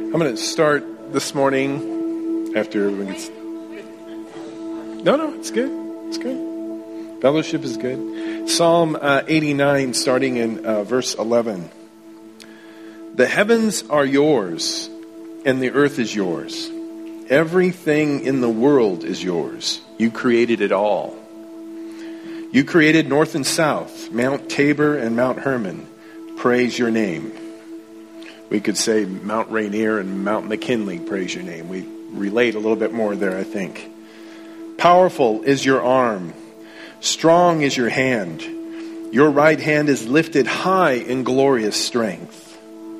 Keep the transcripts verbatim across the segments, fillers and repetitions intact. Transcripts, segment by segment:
I'm going to start this morning after everyone gets... No, no, it's good. It's good. Fellowship is good. Psalm uh, eighty-nine, starting in uh, verse eleven. The heavens are yours, and the earth is yours. Everything in the world is yours. You created it all. You created north and south, Mount Tabor and Mount Hermon. Praise your name. We could say Mount Rainier and Mount McKinley, praise your name. We relate a little bit more there, I think. Powerful is your arm. Strong is your hand. Your right hand is lifted high in glorious strength.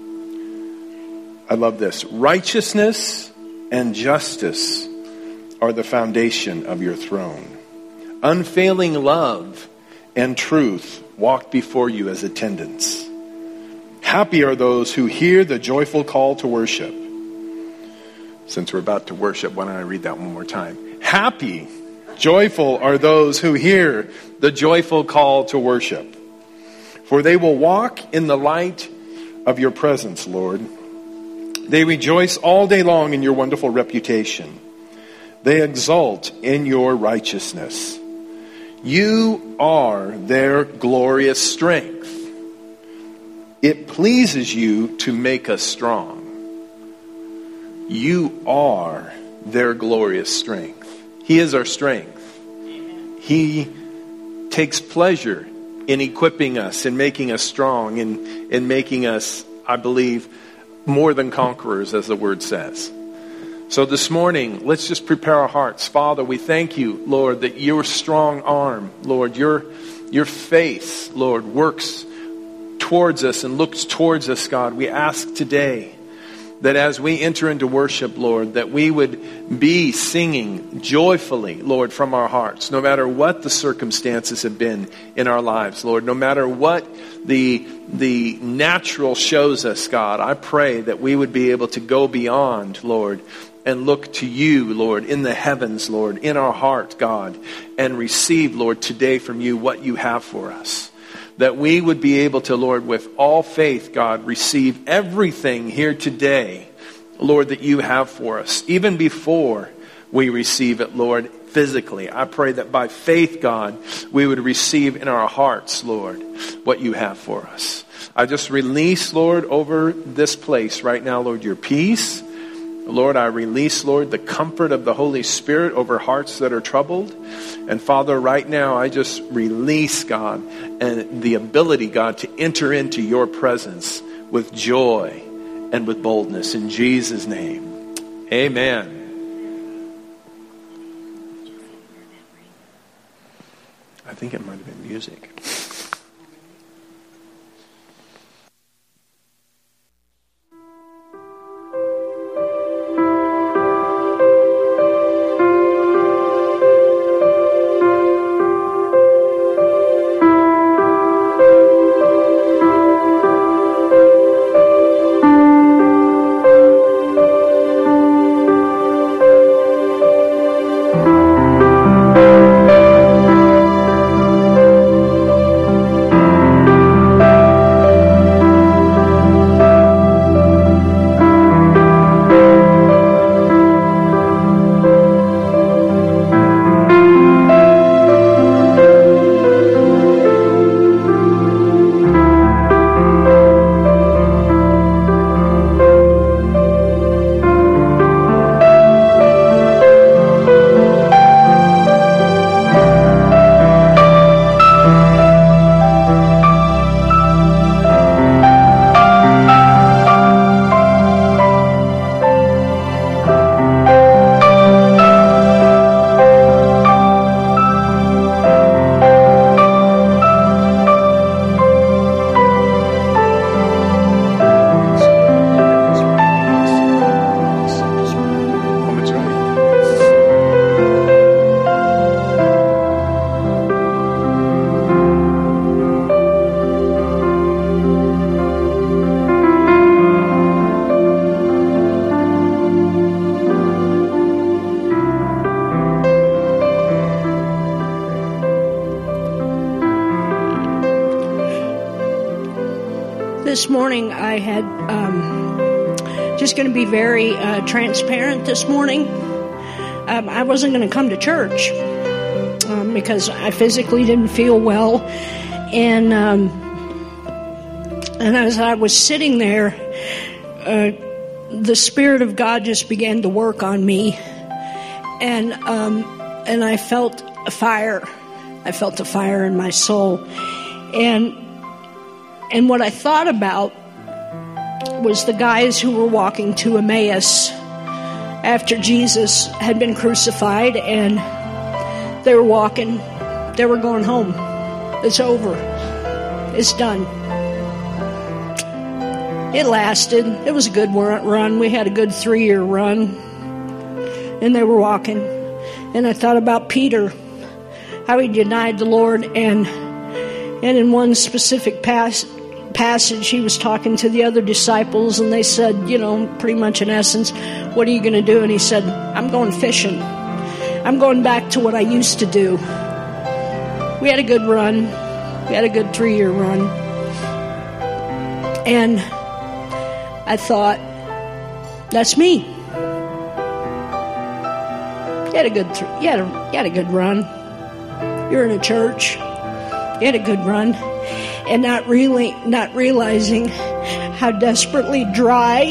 I love this. Righteousness and justice are the foundation of your throne. Unfailing love and truth walk before you as attendants. Happy are those who hear the joyful call to worship. Since we're about to worship, why don't I read that one more time? Happy, joyful are those who hear the joyful call to worship. For they will walk in the light of your presence, Lord. They rejoice all day long in your wonderful reputation. They exult in your righteousness. You are their glorious strength. It pleases you to make us strong. You are their glorious strength. He is our strength. He takes pleasure in equipping us, in making us strong, in, in making us, I believe, more than conquerors, as the word says. So this morning, let's just prepare our hearts. Father, we thank you, Lord, that your strong arm, Lord, your, your face, Lord, works towards us and looks towards us, God. We ask today that as we enter into worship, Lord, that we would be singing joyfully, Lord, from our hearts, no matter what the circumstances have been in our lives, Lord, no matter what the, the natural shows us, God. I pray that we would be able to go beyond, Lord, and look to you, Lord, in the heavens, Lord, in our heart, God, and receive, Lord, today from you what you have for us. That we would be able to, Lord, with all faith, God, receive everything here today, Lord, that you have for us, even before we receive it, Lord, physically. I pray that by faith, God, we would receive in our hearts, Lord, what you have for us. I just release, Lord, over this place right now, Lord, your peace. Lord, I release, Lord, the comfort of the Holy Spirit over hearts that are troubled. And Father, right now, I just release, God, and the ability, God, to enter into your presence with joy and with boldness. In Jesus' name, amen. I think it might have been music. This morning I had um, just going to be very uh, transparent this morning. Um, I wasn't going to come to church um, because I physically didn't feel well. And um, and as I was sitting there, uh, the Spirit of God just began to work on me. And um, and I felt a fire. I felt a fire in my soul. And and what I thought about was the guys who were walking to Emmaus after Jesus had been crucified, and they were walking, they were going home. It's over. It's done. It lasted. It was a good run. We had a good three-year run. And they were walking. And I thought about Peter, how he denied the Lord, and and in one specific pas- passage, he was talking to the other disciples, and they said, you know, pretty much in essence, what are you going to do? And he said, I'm going fishing. I'm going back to what I used to do. We had a good run. We had a good three-year run. And I thought, that's me. You had a good, th- you had a, you had a good run. You're in a church. You had a good run. And not really, not realizing how desperately dry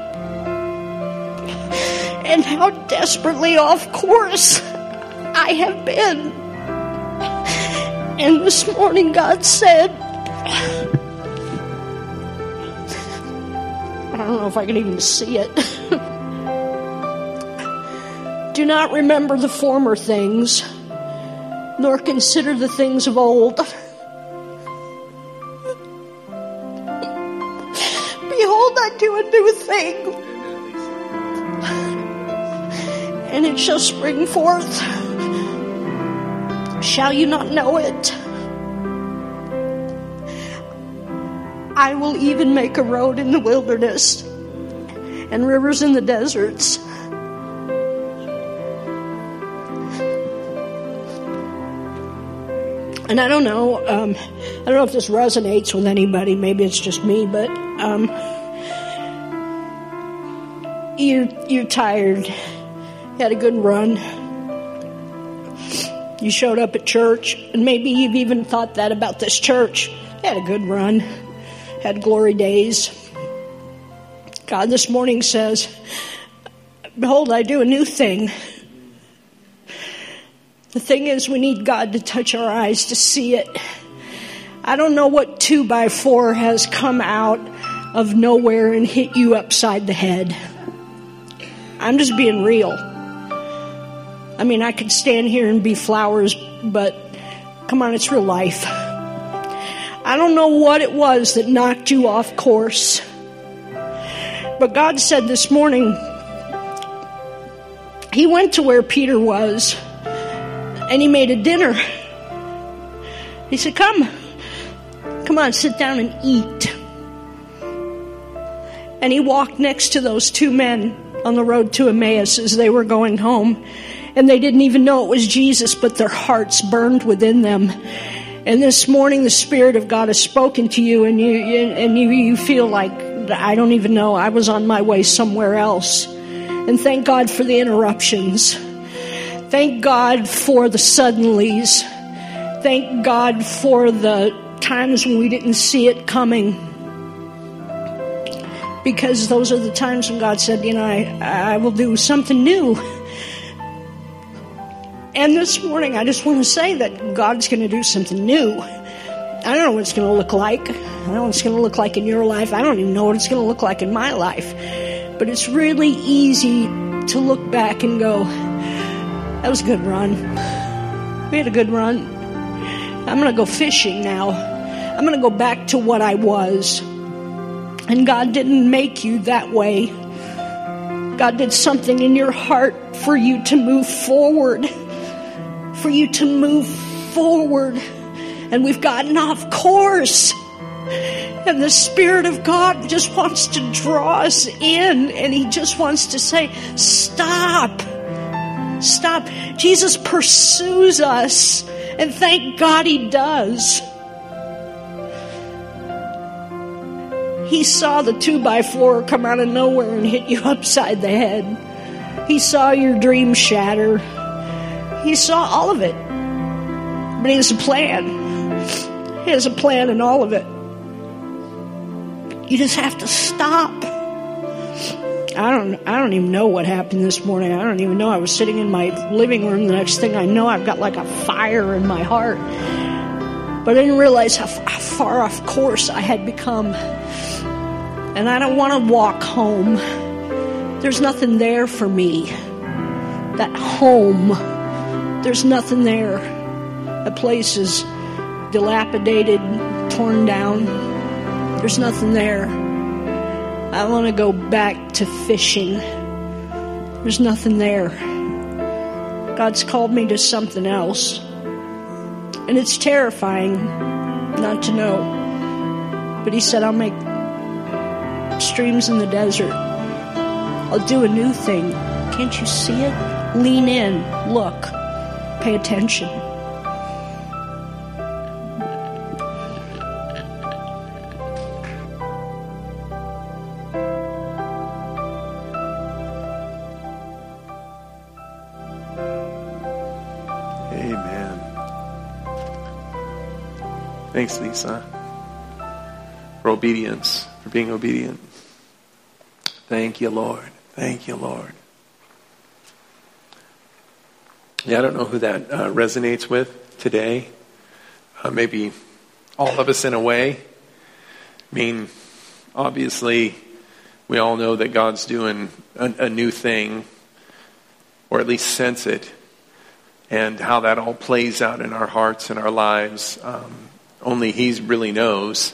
and how desperately off course I have been. And this morning God said, I don't know if I can even see it. Do not remember the former things, nor consider the things of old. Behold, I do a new thing, and it shall spring forth. Shall you not know it? I will even make a road in the wilderness and rivers in the deserts. And I don't know, um, I don't know if this resonates with anybody. Maybe it's just me, but um, you're, you're tired. You had a good run. You showed up at church, and maybe you've even thought that about this church. You had a good run. Had glory days. God this morning says, behold, I do a new thing. The thing is, we need God to touch our eyes to see it. I don't know what two by four has come out of nowhere and hit you upside the head. I'm just being real. I mean, I could stand here and be flowers, but come on, it's real life. I don't know what it was that knocked you off course. But God said this morning, He went to where Peter was, and He made a dinner. He said, come, come on, sit down and eat. And He walked next to those two men on the road to Emmaus as they were going home. And they didn't even know it was Jesus, but their hearts burned within them. And this morning, the Spirit of God has spoken to you, and you and you, you feel like, I don't even know, I was on my way somewhere else. And thank God for the interruptions. Thank God for the suddenlies. Thank God for the times when we didn't see it coming. Because those are the times when God said, you know, I, I will do something new. And this morning, I just want to say that God's going to do something new. I don't know what it's going to look like. I don't know what it's going to look like in your life. I don't even know what it's going to look like in my life. But it's really easy to look back and go, that was a good run. We had a good run. I'm going to go fishing now. I'm going to go back to what I was. And God didn't make you that way. God did something in your heart for you to move forward. For you to move forward. And we've gotten off course. And the Spirit of God just wants to draw us in. And He just wants to say, stop. Stop. Jesus pursues us. And thank God He does. He saw the two by four come out of nowhere and hit you upside the head. He saw your dreams shatter. He saw all of it. But he has a plan. He has a plan in all of it. You just have to stop. I don't I don't even know what happened this morning. I don't even know. I was sitting in my living room. The next thing I know, I've got like a fire in my heart. But I didn't realize how, how far off course I had become. And I don't want to walk home. There's nothing there for me. That home, there's nothing there. The place is dilapidated, torn down. There's nothing there. I want to go back to fishing. There's nothing there. God's called me to something else. And it's terrifying not to know. But he said, I'll make streams in the desert. I'll do a new thing. Can't you see it? Lean in. Look. Pay attention. Amen. Thanks, Lisa, for obedience, for being obedient. Thank you, Lord. Thank you, Lord. Yeah, I don't know who that uh, resonates with today. Uh, maybe all of us in a way. I mean, obviously, we all know that God's doing a, a new thing, or at least sense it, and how that all plays out in our hearts and our lives. Um, only He really knows.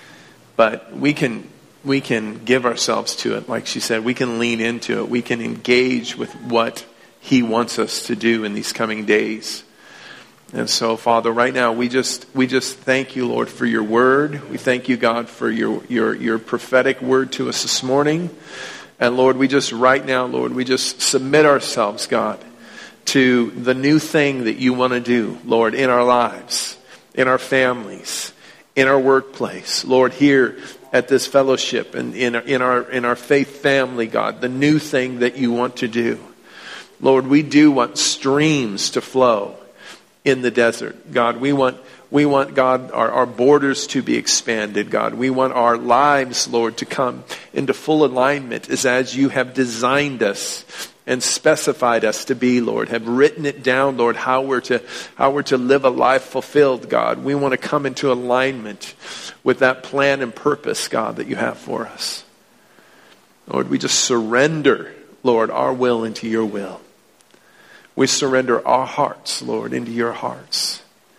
But we can we can give ourselves to it. Like she said, we can lean into it. We can engage with what He wants us to do in these coming days. And so, Father, right now we just we just thank you, Lord, for your word. We thank you, God, for your your your prophetic word to us this morning. And Lord, we just right now, Lord, we just submit ourselves, God, to the new thing that you want to do, Lord, in our lives, in our families, in our workplace, Lord, here at this fellowship and in, in our in our faith family, God, the new thing that you want to do. Lord, we do want streams to flow in the desert. God, we want we want, God, our, our borders to be expanded, God. We want our lives, Lord, to come into full alignment as as you have designed us and specified us to be, Lord, have written it down, Lord, how we're to how we're to live a life fulfilled, God. We want to come into alignment with that plan and purpose, God, that you have for us. Lord, we just surrender, Lord, our will into your will. We surrender our hearts, Lord, into your hearts.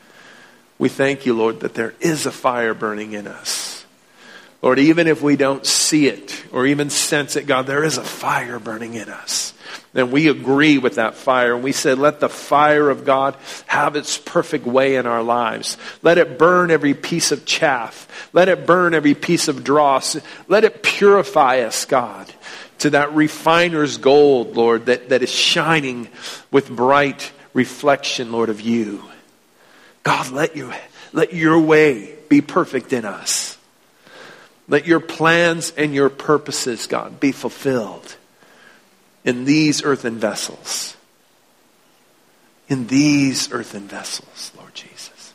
We thank you, Lord, that there is a fire burning in us. Lord, even if we don't see it or even sense it, God, there is a fire burning in us. And we agree with that fire. And we said, let the fire of God have its perfect way in our lives. Let it burn every piece of chaff. Let it burn every piece of dross. Let it purify us, God, to that refiner's gold, Lord, that, that is shining with bright reflection, Lord, of you. God, let you, let your way be perfect in us. Let your plans and your purposes, God, be fulfilled in these earthen vessels. In these earthen vessels, Lord Jesus.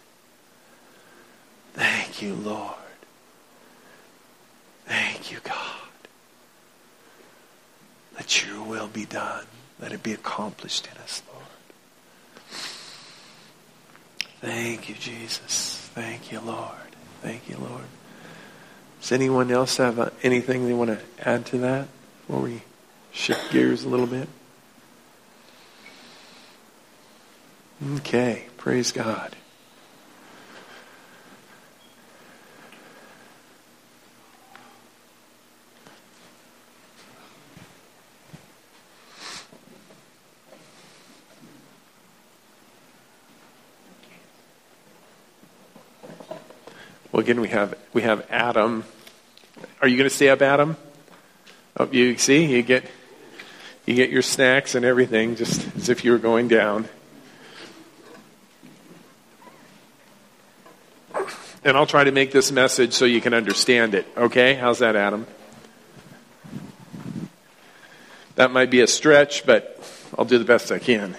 Thank you, Lord. Thank you, God. Let your will be done. Let it be accomplished in us, Lord. Thank you, Jesus. Thank you, Lord. Thank you, Lord. Does anyone else have uh, anything they want to add to that before we shift gears a little bit? Okay, praise God. Well, again, we have we have Adam. Are you going to stay up, Adam? Oh, you see, you get you get your snacks and everything, just as if you were going down. And I'll try to make this message so you can understand it. Okay? How's that, Adam? That might be a stretch, but I'll do the best I can.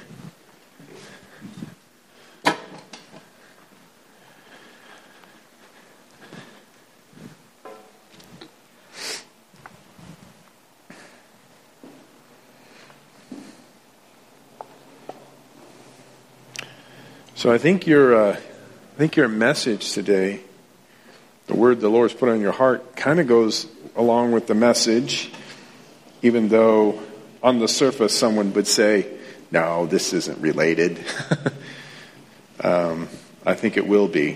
So I think your, uh, I think your message today, the word the Lord's put on your heart, kind of goes along with the message, even though on the surface someone would say, no, this isn't related. um, I think it will be.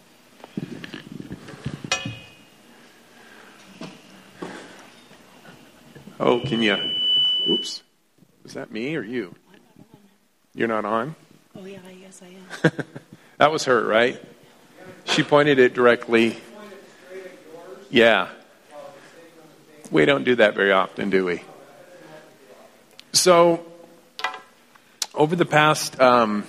Oh, can you? Oops. Is that me or you? You're not on? Oh, yeah, yes, I am. That was her, right? She pointed it directly. Yeah. We don't do that very often, do we? So, over the past um,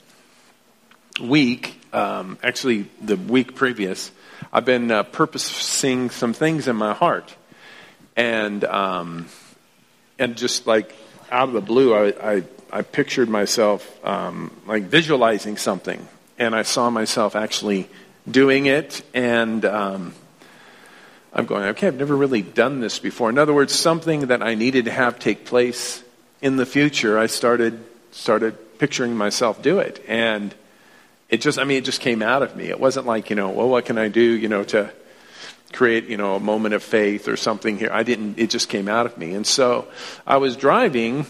week, um, actually the week previous, I've been uh, purposing some things in my heart. And um, and just like out of the blue, I, I, I pictured myself um, like visualizing something. And I saw myself actually doing it. And um, I'm going, okay, I've never really done this before. In other words, something that I needed to have take place in the future, I started started picturing myself do it. And it just, I mean, it just came out of me. It wasn't like, you know, well, what can I do, you know, to create, you know, a moment of faith or something here. I didn't, it just came out of me. And so I was driving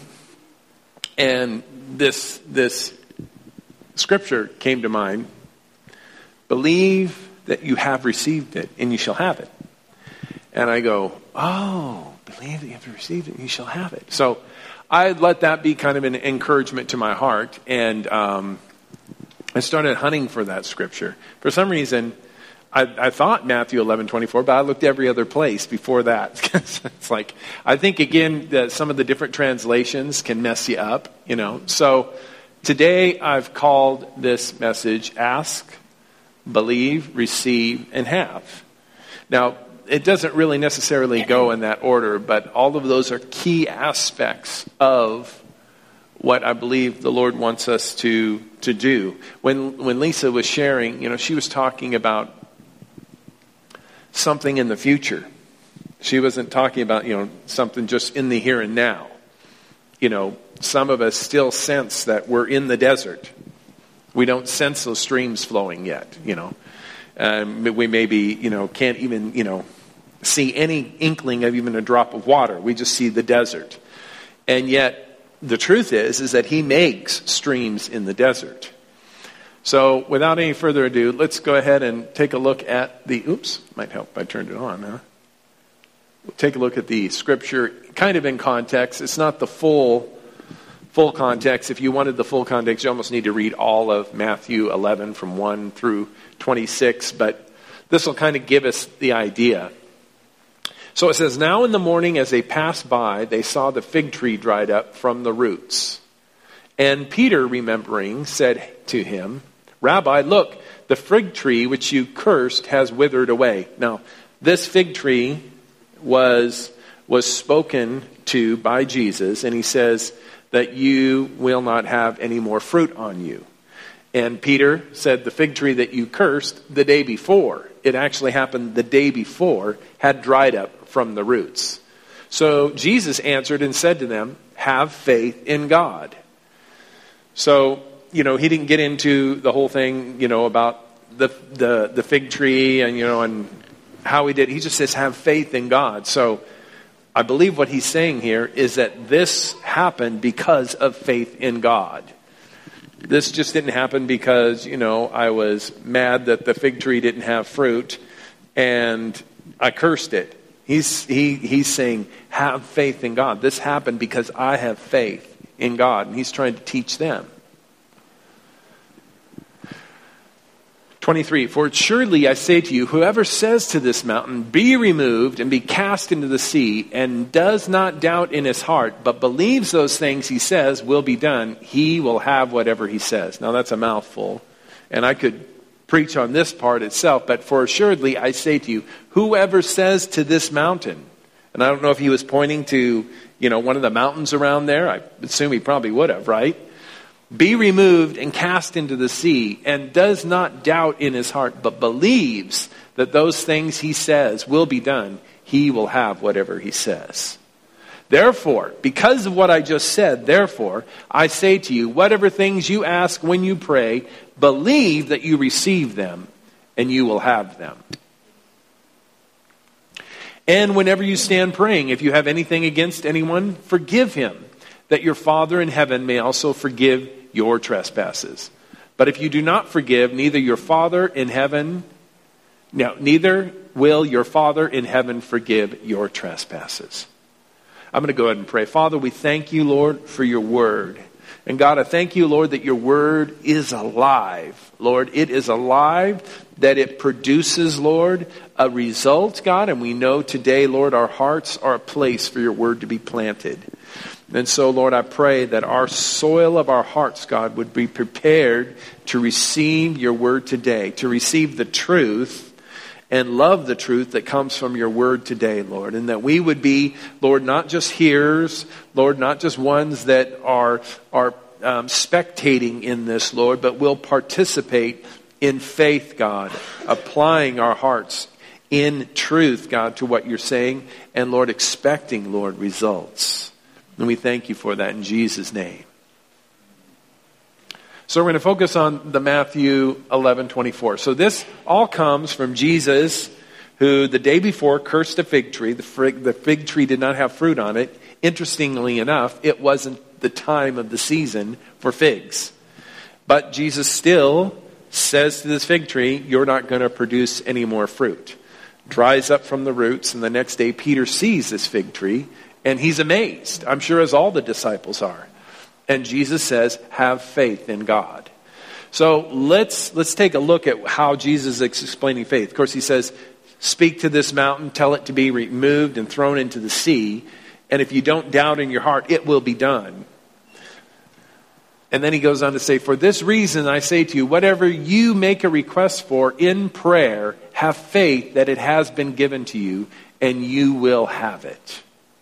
and this, this scripture came to mind. Believe that you have received it and you shall have it. And I go, oh, believe that you have received it and you shall have it. So I let that be kind of an encouragement to my heart. And um, I started hunting for that scripture. For some reason, I, I thought Matthew eleven twenty-four, but I looked every other place before that. It's like, I think, again, that some of the different translations can mess you up, you know. So today I've called this message, Ask, Believe, Receive, and Have. Now, it doesn't really necessarily go in that order, but all of those are key aspects of what I believe the Lord wants us to to do. When when Lisa was sharing, you know, she was talking about something in the future. She wasn't talking about, you know, something just in the here and now. You know, some of us still sense that we're in the desert. We don't sense those streams flowing yet, you know. Um, we maybe, you know, can't even, you know, see any inkling of even a drop of water. We just see the desert. And yet, the truth is, is that he makes streams in the desert. So, without any further ado, let's go ahead and take a look at the, oops, might help if I turned it on, huh? We'll take a look at the scripture, kind of in context. It's not the full, full context. If you wanted the full context, you almost need to read all of Matthew eleven from one through twenty-six, but this will kind of give us the idea. So it says, now in the morning as they passed by, they saw the fig tree dried up from the roots. And Peter, remembering, said to him, Rabbi, look, the fig tree which you cursed has withered away. Now, this fig tree was, was spoken to by Jesus, and he says that you will not have any more fruit on you. And Peter said the fig tree that you cursed the day before, it actually happened the day before, had dried up from the roots. So Jesus answered and said to them, have faith in God. So, you know, he didn't get into the whole thing, you know, about the the, the fig tree and, you know, and how he did. He just says, have faith in God. So I believe what he's saying here is that this happened because of faith in God. This just didn't happen because, you know, I was mad that the fig tree didn't have fruit and I cursed it. He's he he's saying, have faith in God. This happened because I have faith in God. And he's trying to teach them. twenty-three, for surely I say to you, whoever says to this mountain, be removed and be cast into the sea, and does not doubt in his heart, but believes those things he says will be done, he will have whatever he says. Now that's a mouthful. And I could preach on this part itself, but for assuredly I say to you, whoever says to this mountain, and I don't know if he was pointing to, you know, one of the mountains around there. I assume he probably would have, right? Be removed and cast into the sea, and does not doubt in his heart, but believes that those things he says will be done, he will have whatever he says. Therefore, because of what I just said, therefore, I say to you, whatever things you ask when you pray, believe that you receive them, and you will have them. And whenever you stand praying, if you have anything against anyone, forgive him, that your Father in heaven may also forgive your trespasses. But if you do not forgive, neither your Father in heaven, no, neither will your Father in heaven forgive your trespasses. I'm going to go ahead and pray. Father, we thank you, Lord, for your word. And God, I thank you, Lord, that your word is alive. Lord, it is alive, that it produces, Lord, a result, God. And we know today, Lord, our hearts are a place for your word to be planted. And so, Lord, I pray that our soil of our hearts, God, would be prepared to receive your word today, to receive the truth and love the truth that comes from your word today, Lord. And that we would be, Lord, not just hearers, Lord, not just ones that are, are um, spectating in this, Lord, but will participate in faith, God, applying our hearts in truth, God, to what you're saying, and, Lord, expecting, Lord, results. And we thank you for that in Jesus' name. So we're going to focus on the Matthew eleven twenty-four. So this all comes from Jesus, who the day before cursed a fig tree. The fig, the fig tree did not have fruit on it. Interestingly enough, it wasn't the time of the season for figs. But Jesus still says to this fig tree, you're not going to produce any more fruit. Dries up from the roots, and the next day Peter sees this fig tree, and he's amazed. I'm sure as all the disciples are. And Jesus says, have faith in God. So let's let's take a look at how Jesus is explaining faith. Of course, he says, speak to this mountain, tell it to be removed and thrown into the sea. And if you don't doubt in your heart, it will be done. And then he goes on to say, for this reason I say to you, whatever you make a request for in prayer, have faith that it has been given to you, and you will have it.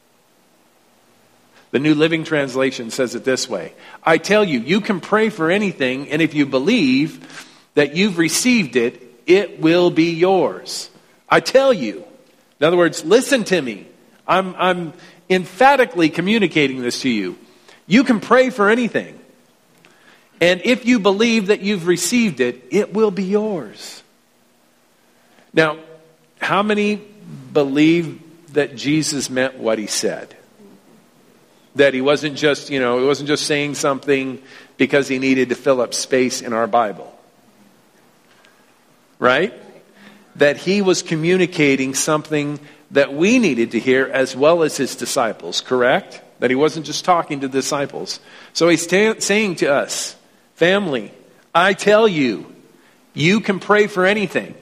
The New Living Translation says it this way. I tell you, you can pray for anything, and if you believe that you've received it, it will be yours. I tell you. In other words, listen to me. I'm, I'm emphatically communicating this to you. You can pray for anything. And if you believe that you've received it, it will be yours. Now, how many believe that Jesus meant what he said? That he wasn't just, you know, he wasn't just saying something because he needed to fill up space in our Bible. Right? That he was communicating something that we needed to hear as well as his disciples, correct? That he wasn't just talking to disciples. So he's ta- saying to us, family, I tell you, you can pray for anything.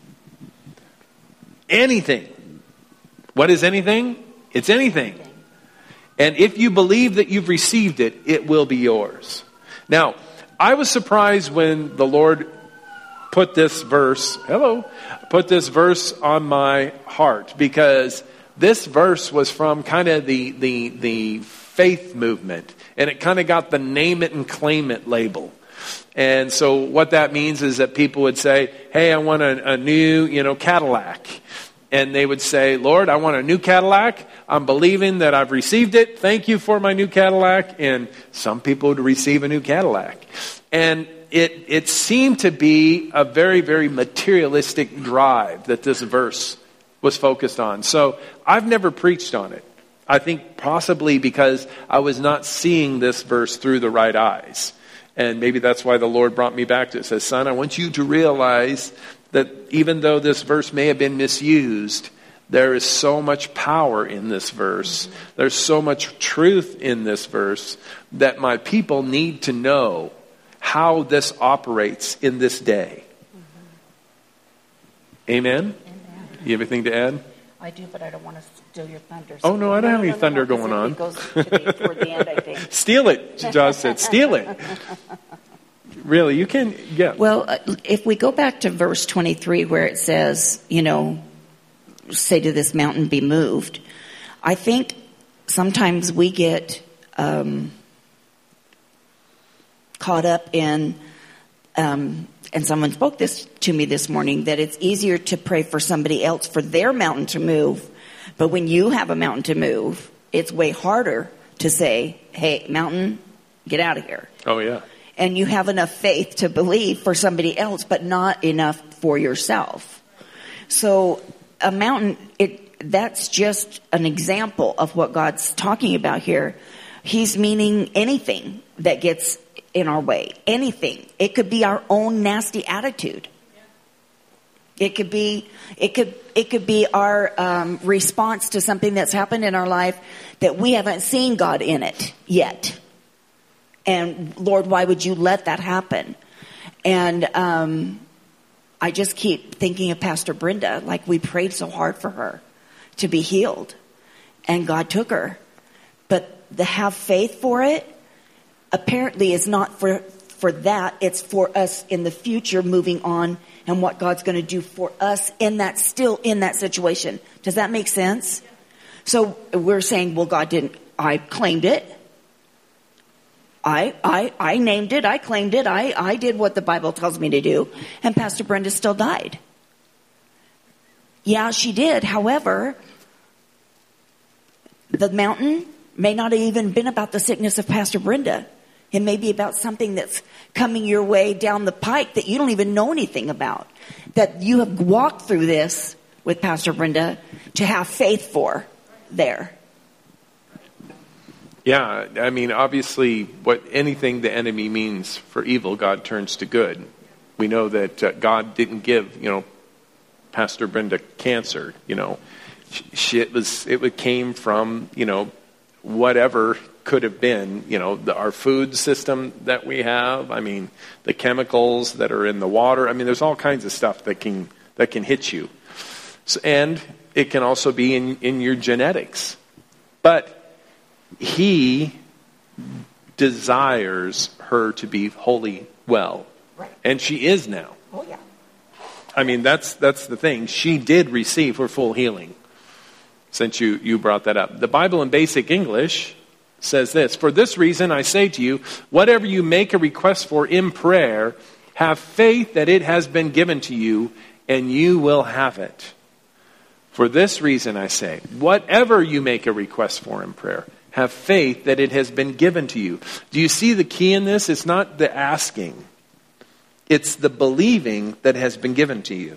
Anything. What is anything? It's anything. And if you believe that you've received it, it will be yours. Now, I was surprised when the Lord put this verse, hello, put this verse on my heart, because this verse was from kind of the, the, the faith movement, and it kind of got the name it and claim it label. And so what that means is that people would say, hey, I want a, a new, you know, Cadillac. And they would say, Lord, I want a new Cadillac. I'm believing that I've received it. Thank you for my new Cadillac. And some people would receive a new Cadillac. And it, it seemed to be a very, very materialistic drive that this verse was focused on. So I've never preached on it. I think possibly because I was not seeing this verse through the right eyes. And maybe that's why the Lord brought me back to it. It says, son, I want you to realize that even though this verse may have been misused, there is so much power in this verse. Mm-hmm. There's so much truth in this verse that my people need to know how this operates in this day. Mm-hmm. Amen? Amen? You have anything to add? I do, but I don't want to steal your thunder. Oh, no, I don't no, have no, any no, thunder no, going it on. Goes to the, toward the end, I think. Steal it, Josh said. Steal it. really, you can, yeah. Well, uh, if we go back to verse twenty-three where it says, you know, say to this mountain, be moved. I think sometimes we get um, caught up in, um, and someone spoke this to me this morning, that it's easier to pray for somebody else for their mountain to move. But when you have a mountain to move, it's way harder to say, hey, mountain, get out of here. Oh, yeah. And you have enough faith to believe for somebody else, but not enough for yourself. So a mountain, it that's just an example of what God's talking about here. He's meaning anything that gets in our way. Anything. It could be our own nasty attitude. It could be, it could, it could be our um, response to something that's happened in our life that we haven't seen God in it yet. And Lord, why would you let that happen? And um, I just keep thinking of Pastor Brenda, like we prayed so hard for her to be healed, and God took her. But the have faith for it apparently is not for for that. It's for us in the future, moving on, and what God's going to do for us in that, still in that situation. Does that make sense? Yeah. So we're saying, well, God didn't. I claimed it. I, I, I named it. I claimed it. I, I did what the Bible tells me to do. And Pastor Brenda still died. Yeah, she did. However, the mountain may not have even been about the sickness of Pastor Brenda. It may be about something that's coming your way down the pike that you don't even know anything about. That you have walked through this with Pastor Brenda to have faith for there. Yeah, I mean, obviously, what anything the enemy means for evil, God turns to good. We know that uh, God didn't give, you know, Pastor Brenda cancer. You know, she, it was it came from, you know, whatever could have been. You know, the, our food system that we have. I mean, the chemicals that are in the water. I mean, there's all kinds of stuff that can that can hit you, so, and it can also be in in your genetics, but He desires her to be wholly well. Right. And she is now. Oh, yeah. I mean, that's that's the thing. She did receive her full healing, since you, you brought that up. The Bible in Basic English says this: for this reason I say to you, whatever you make a request for in prayer, have faith that it has been given to you, and you will have it. For this reason I say, whatever you make a request for in prayer, have faith that it has been given to you. Do you see the key in this? It's not the asking. It's the believing that has been given to you.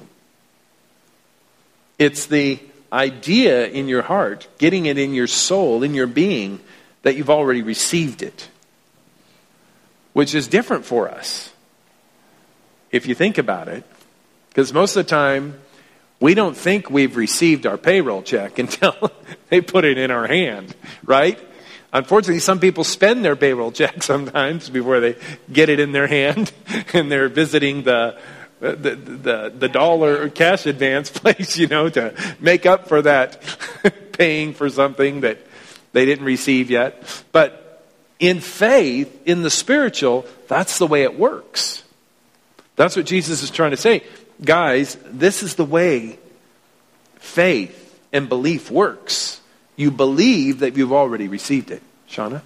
It's the idea in your heart, getting it in your soul, in your being, that you've already received it. Which is different for us, if you think about it. Because most of the time, we don't think we've received our payroll check until they put it in our hand, right? Unfortunately, some people spend their payroll check sometimes before they get it in their hand, and they're visiting the the the, the dollar cash advance place, you know, to make up for that paying for something that they didn't receive yet. But in faith, in the spiritual, that's the way it works. That's what Jesus is trying to say. Guys, this is the way faith and belief works. You believe that you've already received it. Shauna?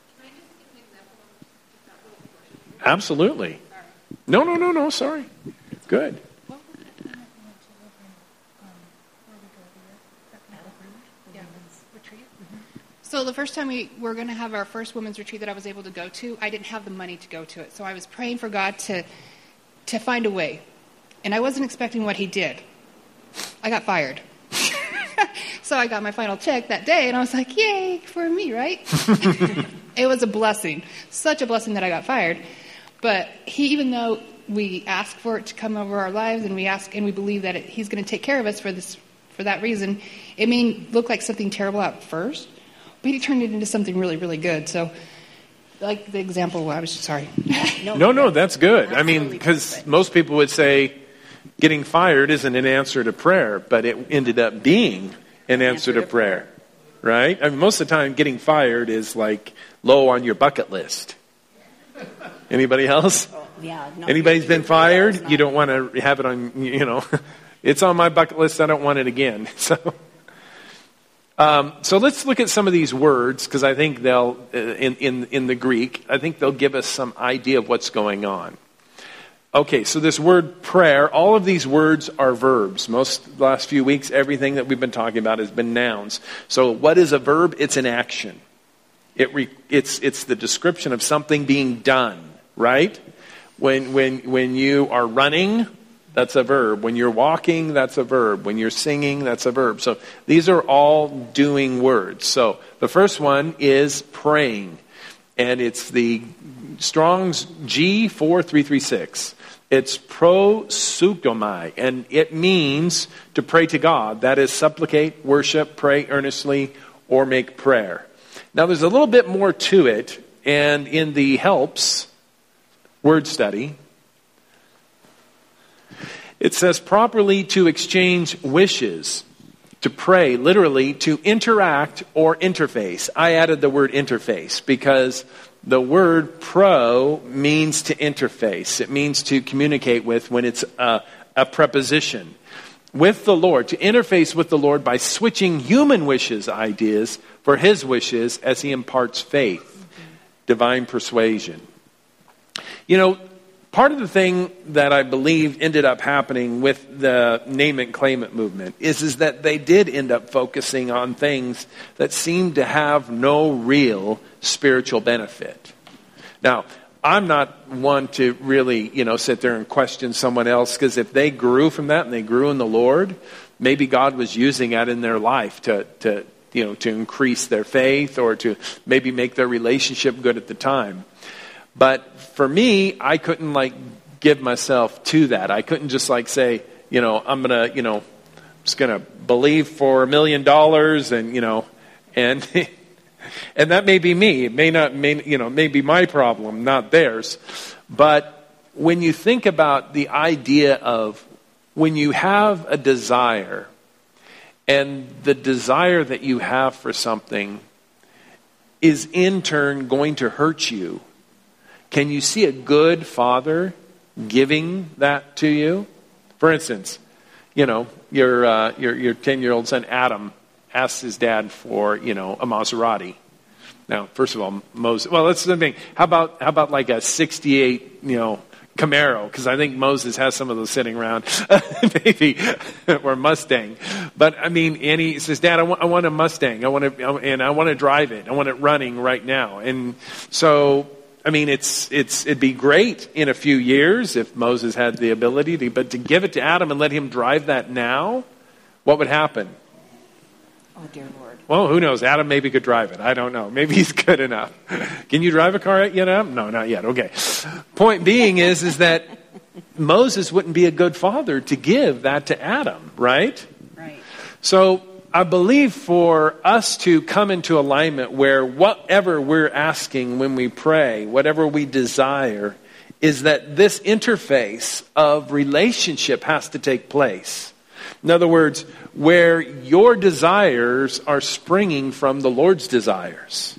Absolutely. No, no, no, no, sorry. Good. So the first time we were going to have our first women's retreat that I was able to go to, I didn't have the money to go to it. So I was praying for God to to find a way. And I wasn't expecting what he did. I got fired. So I got my final check that day, and I was like, yay, for me, right? It was a blessing. Such a blessing that I got fired. But he, even though we ask for it to come over our lives, and we ask and we believe that it, he's going to take care of us for this, for that reason, it may look like something terrible at first, but he turned it into something really, really good. So, like the example, I was sorry. no, no, no, that's good. I mean, because most people would say getting fired isn't an answer to prayer, but it ended up being an answer to prayer, right? I mean, most of the time, getting fired is like low on your bucket list. Anybody else? Yeah. No, Anybody's been yeah, fired? it's not- You don't want to have it on, you know, it's on my bucket list. I don't want it again. So, um, so let's look at some of these words, because I think they'll, uh, in, in, in the Greek, I think they'll give us some idea of what's going on. Okay, so this word prayer, all of these words are verbs. Most the last few weeks, everything that we've been talking about has been nouns. So what is a verb? It's an action. It re, it's it's the description of something being done, right? When when when you are running, that's a verb. When you're walking, that's a verb. When you're singing, that's a verb. So these are all doing words. So the first one is praying, and it's the Strong's G four three three six. It's proseuchomai, and it means to pray to God. That is, supplicate, worship, pray earnestly, or make prayer. Now, there's a little bit more to it, and in the Helps word study, it says properly to exchange wishes, to pray, literally to interact or interface. I added the word interface because the word pro means to interface. It means to communicate with when it's a, a preposition. With the Lord, to interface with the Lord by switching human wishes, ideas, for his wishes as he imparts faith, mm-hmm. divine persuasion. You know, part of the thing that I believe ended up happening with the name it, claim it movement is, is that they did end up focusing on things that seemed to have no real spiritual benefit. Now, I'm not one to really, you know, sit there and question someone else, because if they grew from that and they grew in the Lord, maybe God was using that in their life to, to, you know, to increase their faith or to maybe make their relationship good at the time. But for me, I couldn't like give myself to that. I couldn't just like say, you know, I'm going to, you know, just going to believe for a million dollars and, you know, and and that may be me. It may not, may, you know, may be my problem, not theirs. But when you think about the idea of when you have a desire, and the desire that you have for something is in turn going to hurt you, can you see a good father giving that to you? For instance, you know, your uh, your your ten-year-old son Adam asks his dad for, you know, a Maserati. Now, first of all, Moses. Well, let's think. How about how about like a sixty-eight, you know, Camaro? Because I think Moses has some of those sitting around, maybe, or Mustang. But I mean, and he says, "Dad, I want, I want a Mustang. I want to, and I want to drive it. I want it running right now." And so, I mean, it's it's it'd be great in a few years if Moses had the ability to, but to give it to Adam and let him drive that now, what would happen? Oh, dear Lord. Well, who knows? Adam maybe could drive it. I don't know. Maybe he's good enough. Can you drive a car yet, Adam? No, not yet. Okay. Point being is, is that Moses wouldn't be a good father to give that to Adam, right? Right. So I believe for us to come into alignment where whatever we're asking when we pray, whatever we desire, is that this interface of relationship has to take place. In other words, where your desires are springing from the Lord's desires.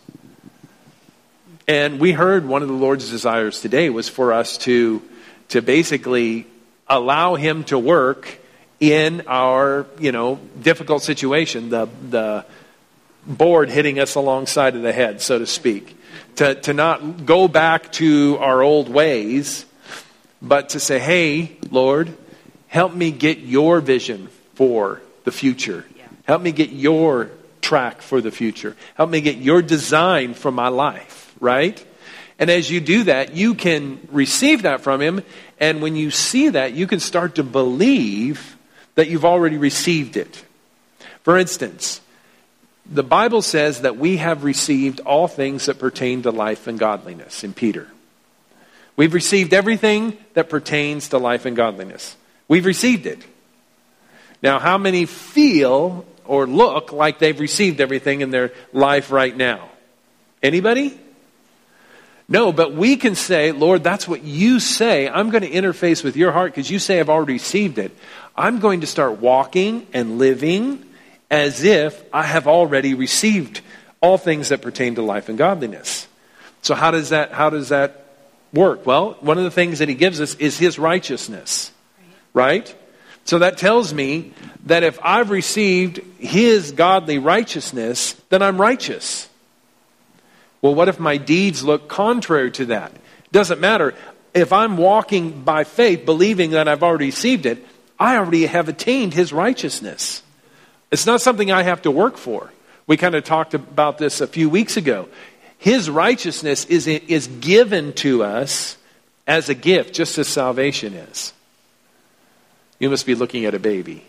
And we heard one of the Lord's desires today was for us to, to basically allow him to work in our, you know, difficult situation, the the board hitting us alongside of the head, so to speak. To, to not go back to our old ways, but to say, hey, Lord, help me get your vision for the future. Help me get your track for the future. Help me get your design for my life, right? And as you do that, you can receive that from him. And when you see that, you can start to believe that you've already received it. For instance, the Bible says that we have received all things that pertain to life and godliness in Peter. We've received everything that pertains to life and godliness. We've received it. Now, how many feel or look like they've received everything in their life right now? Anybody? No, but we can say, Lord, that's what you say. I'm going to interface with your heart because you say I've already received it. I'm going to start walking and living as if I have already received all things that pertain to life and godliness. So how does that, how does that work? Well, one of the things that he gives us is his righteousness, right? So that tells me that if I've received his godly righteousness, then I'm righteous. Well, what if my deeds look contrary to that? Doesn't matter. If I'm walking by faith, believing that I've already received it, I already have attained his righteousness. It's not something I have to work for. We kind of talked about this a few weeks ago. His righteousness is, is given to us as a gift, just as salvation is. You must be looking at a baby.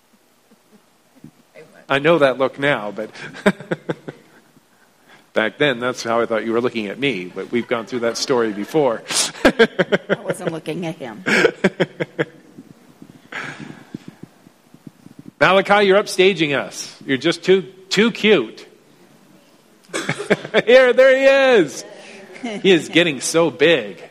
I know that look now, but back then, that's how I thought you were looking at me. But we've gone through that story before. I wasn't looking at him. Malachi, you're upstaging us. You're just too too cute. Here, there he is. He is getting so big.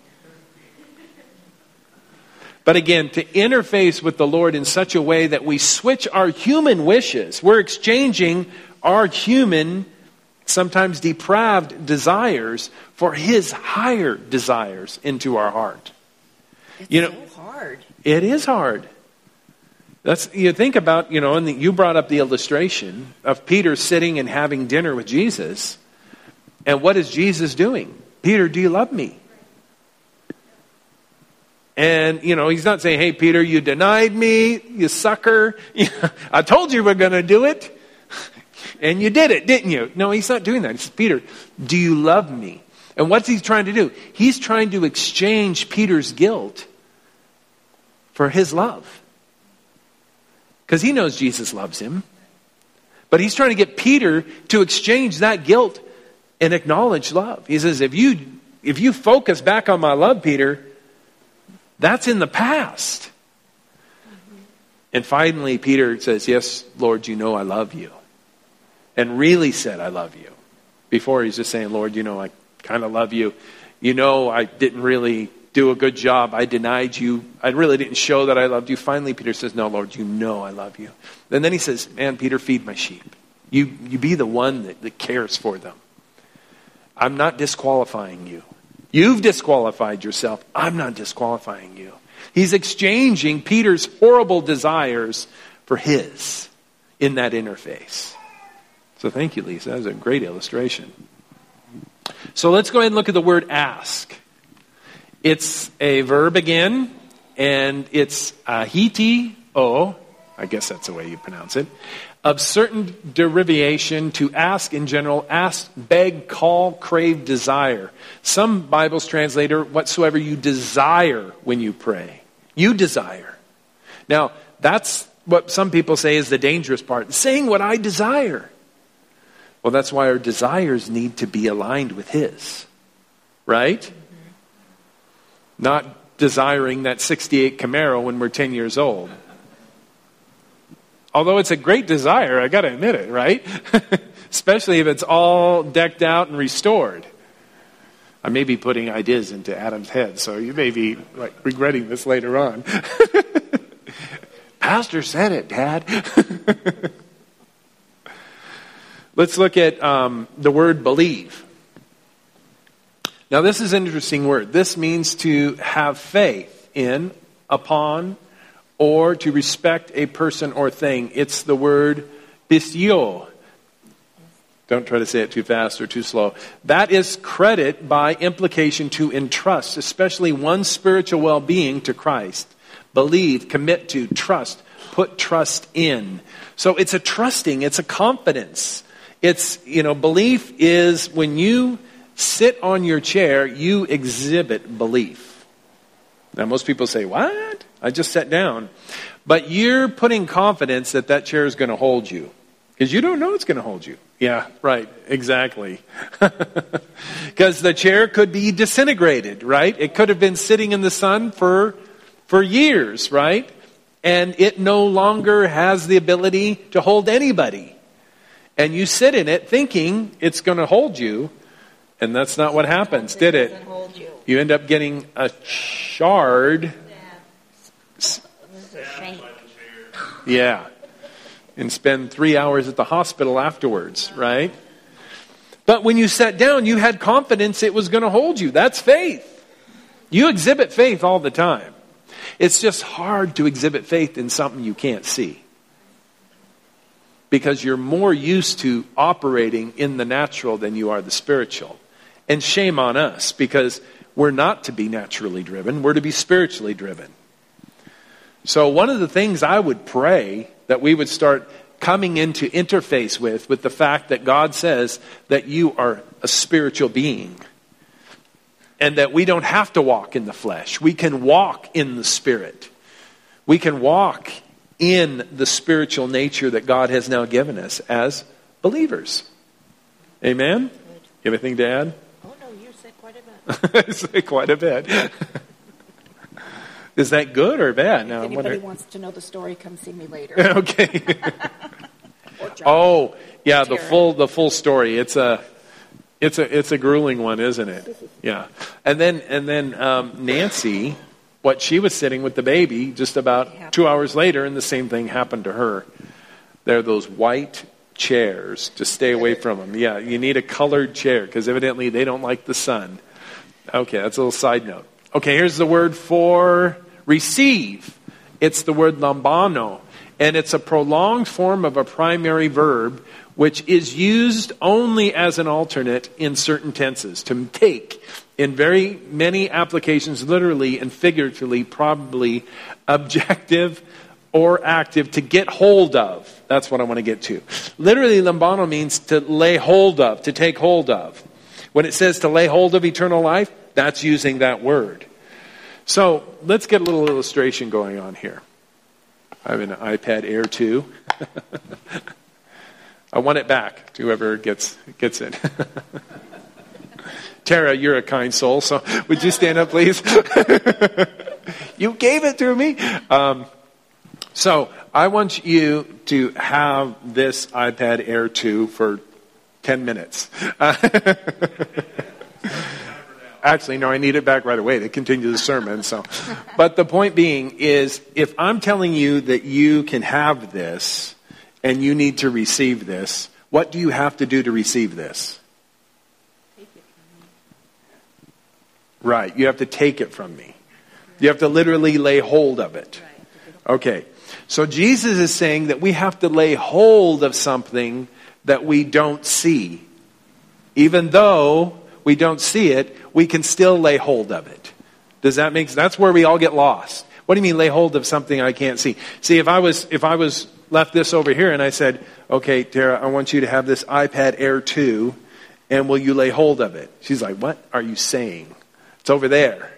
But again, to interface with the Lord in such a way that we switch our human wishes. We're exchanging our human, sometimes depraved desires for his higher desires into our heart. It's you know, so hard. It is hard. That's, you think about, you know, and the, you brought up the illustration of Peter sitting and having dinner with Jesus. And what is Jesus doing? Peter, do you love me? And, you know, he's not saying, hey, Peter, you denied me, you sucker. I told you we're going to do it. And you did it, didn't you? No, he's not doing that. He says, Peter, do you love me? And what's he trying to do? He's trying to exchange Peter's guilt for his love. Because he knows Jesus loves him. But he's trying to get Peter to exchange that guilt and acknowledge love. He says, if you, if you focus back on my love, Peter, that's in the past. Mm-hmm. And finally, Peter says, yes, Lord, you know I love you. And really said, I love you. Before he's just saying, Lord, you know, I kind of love you. You know, I didn't really do a good job. I denied you. I really didn't show that I loved you. Finally, Peter says, no, Lord, you know I love you. And then he says, man, Peter, feed my sheep. You, you be the one that, that cares for them. I'm not disqualifying you. You've disqualified yourself. I'm not disqualifying you. He's exchanging Peter's horrible desires for his in that interface. So thank you, Lisa. That was a great illustration. So let's go ahead and look at the word ask. It's a verb again, and it's ahitio, I guess that's the way you pronounce it, of certain derivation to ask in general, ask, beg, call, crave, desire. Some Bibles translate whatsoever you desire when you pray. You desire. Now, that's what some people say is the dangerous part. Saying what I desire. Well, that's why our desires need to be aligned with his. Right? Mm-hmm. Not desiring that sixty-eight Camaro when we're ten years old. Although it's a great desire, I got to admit it, right? Especially if it's all decked out and restored. I may be putting ideas into Adam's head, so you may be like regretting this later on. Pastor said it, Dad. Let's look at um, the word believe. Now, this is an interesting word. This means to have faith in, upon, or to respect a person or thing. It's the word pistio. Don't try to say it too fast or too slow. That is credit by implication to entrust, especially one's spiritual well-being to Christ. Believe, commit to, trust, put trust in. So it's a trusting, it's a confidence. It's, you know, belief is when you sit on your chair, you exhibit belief. Now, most people say, what? I just sat down. But you're putting confidence that that chair is going to hold you. Because you don't know it's going to hold you. Yeah, right, exactly. Because the chair could be disintegrated, right? It could have been sitting in the sun for, for years, right? And it no longer has the ability to hold anybody. And you sit in it thinking it's going to hold you. And that's not what happens, did it? You. you end up getting a shard. Yeah. And spend three hours at the hospital afterwards, right? But when you sat down, you had confidence it was going to hold you. That's faith. You exhibit faith all the time. It's just hard to exhibit faith in something you can't see. Because you're more used to operating in the natural than you are the spiritual. And shame on us, because we're not to be naturally driven. We're to be spiritually driven. So one of the things I would pray that we would start coming into interface with, with the fact that God says that you are a spiritual being. And that we don't have to walk in the flesh. We can walk in the Spirit. We can walk in the spiritual nature that God has now given us as believers. Amen? You have anything to add? Oh, no, you said quite a bit. I said quite a bit. Is that good or bad? If now, anybody wondering... wants to know the story, come see me later. Okay. Oh, yeah, the full the full story. It's a it's a it's a grueling one, isn't it? Yeah. And then and then um, Nancy, what she was sitting with the baby just about two hours later, and the same thing happened to her. There are those white chairs. Just stay away from them. Yeah, you need a colored chair because evidently they don't like the sun. Okay, that's a little side note. Okay, here's the word for receive. It's the word lambano, and it's a prolonged form of a primary verb which is used only as an alternate in certain tenses. To take, in very many applications, literally and figuratively, probably objective or active, to get hold of. That's what I want to get to. Literally, lambano means to lay hold of, to take hold of. When it says to lay hold of eternal life, that's using that word. So let's get a little illustration going on here. I have an iPad Air two. I want it back to whoever gets gets it. Tara, you're a kind soul, so would you stand up, please? You gave it to me. Um, so I want you to have this iPad Air two for ten minutes. Uh, Actually, no, I need it back right away to continue the sermon. So, but the point being is, if I'm telling you that you can have this and you need to receive this, what do you have to do to receive this? Take it from me. Right, you have to take it from me. You have to literally lay hold of it. Okay, so Jesus is saying that we have to lay hold of something that we don't see. Even though we don't see it, we can still lay hold of it. Does that make sense? That's where we all get lost. What do you mean lay hold of something I can't see? See, if I was if I was left this over here and I said, okay, Tara, I want you to have this iPad Air two, and will you lay hold of it? She's like, what are you saying? It's over there.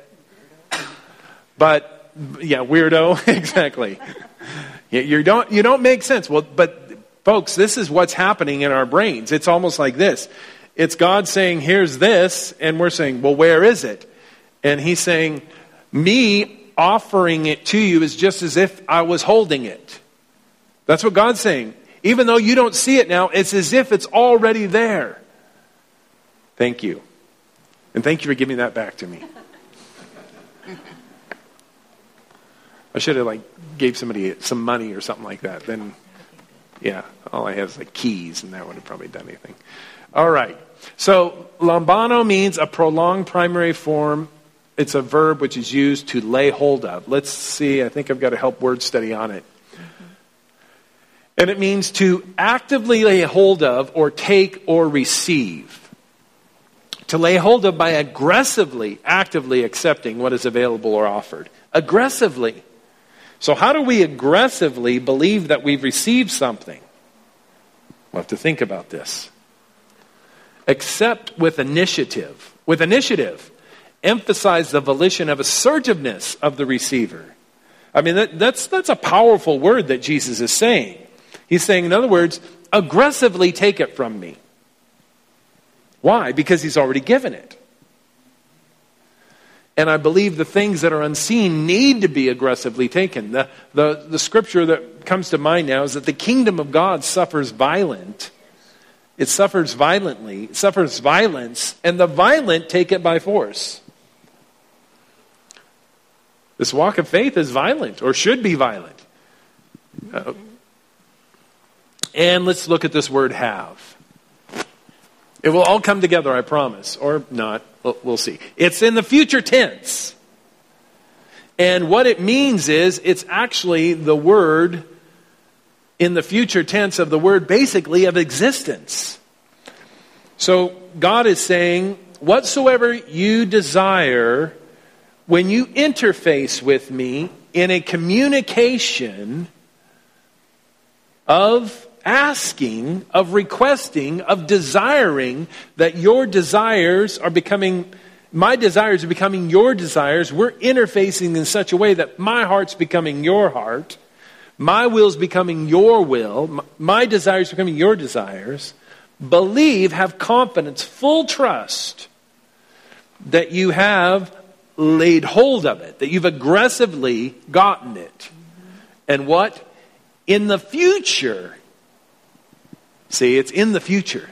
But, yeah, weirdo, exactly. You don't you don't make sense. Well, but folks, this is what's happening in our brains. It's almost like this. It's God saying, here's this, and we're saying, well, where is it? And he's saying, me offering it to you is just as if I was holding it. That's what God's saying. Even though you don't see it now, it's as if it's already there. Thank you. And thank you for giving that back to me. I should have like gave somebody some money or something like that. Then, yeah, all I have is like keys, and that would have probably done anything. All right. So lambano means a prolonged primary form. It's a verb which is used to lay hold of. Let's see. I think I've got a help word study on it. Mm-hmm. And it means to actively lay hold of or take or receive. To lay hold of by aggressively, actively accepting what is available or offered. Aggressively. So how do we aggressively believe that we've received something? We'll have to think about this. Accept with initiative. With initiative. Emphasize the volition of assertiveness of the receiver. I mean, that, that's that's a powerful word that Jesus is saying. He's saying, in other words, aggressively take it from me. Why? Because he's already given it. And I believe the things that are unseen need to be aggressively taken. The, the, the scripture that comes to mind now is that the kingdom of God suffers violent. It suffers violently. It suffers violence, and the violent take it by force. This walk of faith is violent, or should be violent. Uh, and let's look at this word have. It will all come together, I promise. Or not. We'll, we'll see. It's in the future tense. And what it means is, it's actually the word in the future tense of the word basically of existence. So God is saying, whatsoever you desire, when you interface with me in a communication of asking, of requesting, of desiring, that your desires are becoming, my desires are becoming your desires. We're interfacing in such a way that my heart's becoming your heart. My will's becoming your will. My desires are becoming your desires. Believe, have confidence, full trust that you have laid hold of it, that you've aggressively gotten it. And what? In the future. See, it's in the future.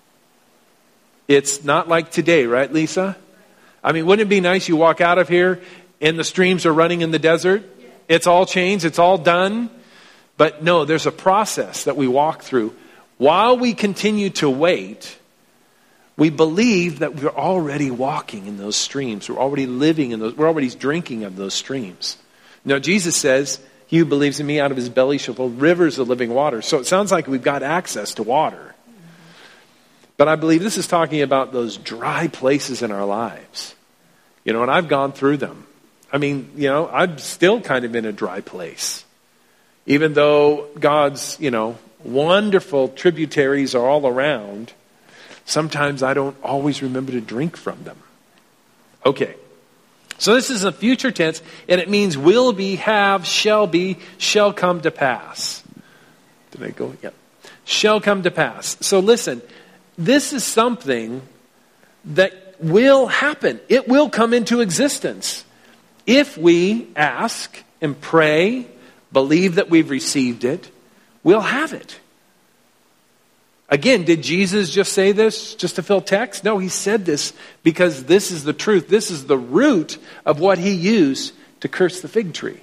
It's not like today, right, Lisa? I mean, wouldn't it be nice you walk out of here and the streams are running in the desert? It's all changed. It's all done. But no, there's a process that we walk through. While we continue to wait, we believe that we're already walking in those streams. We're already living in those. We're already drinking of those streams. Now, Jesus says, he who believes in me, out of his belly shall flow rivers of living water. So it sounds like we've got access to water. But I believe this is talking about those dry places in our lives. You know, and I've gone through them. I mean, you know, I'm still kind of in a dry place. Even though God's, you know, wonderful tributaries are all around, sometimes I don't always remember to drink from them. Okay. So this is a future tense, and it means will be, have, shall be, shall come to pass. Did I go? Yep. Shall come to pass. So listen, this is something that will happen. It will come into existence. If we ask and pray, believe that we've received it, we'll have it. Again, did Jesus just say this just to fill text? No, he said this because this is the truth. This is the root of what he used to curse the fig tree.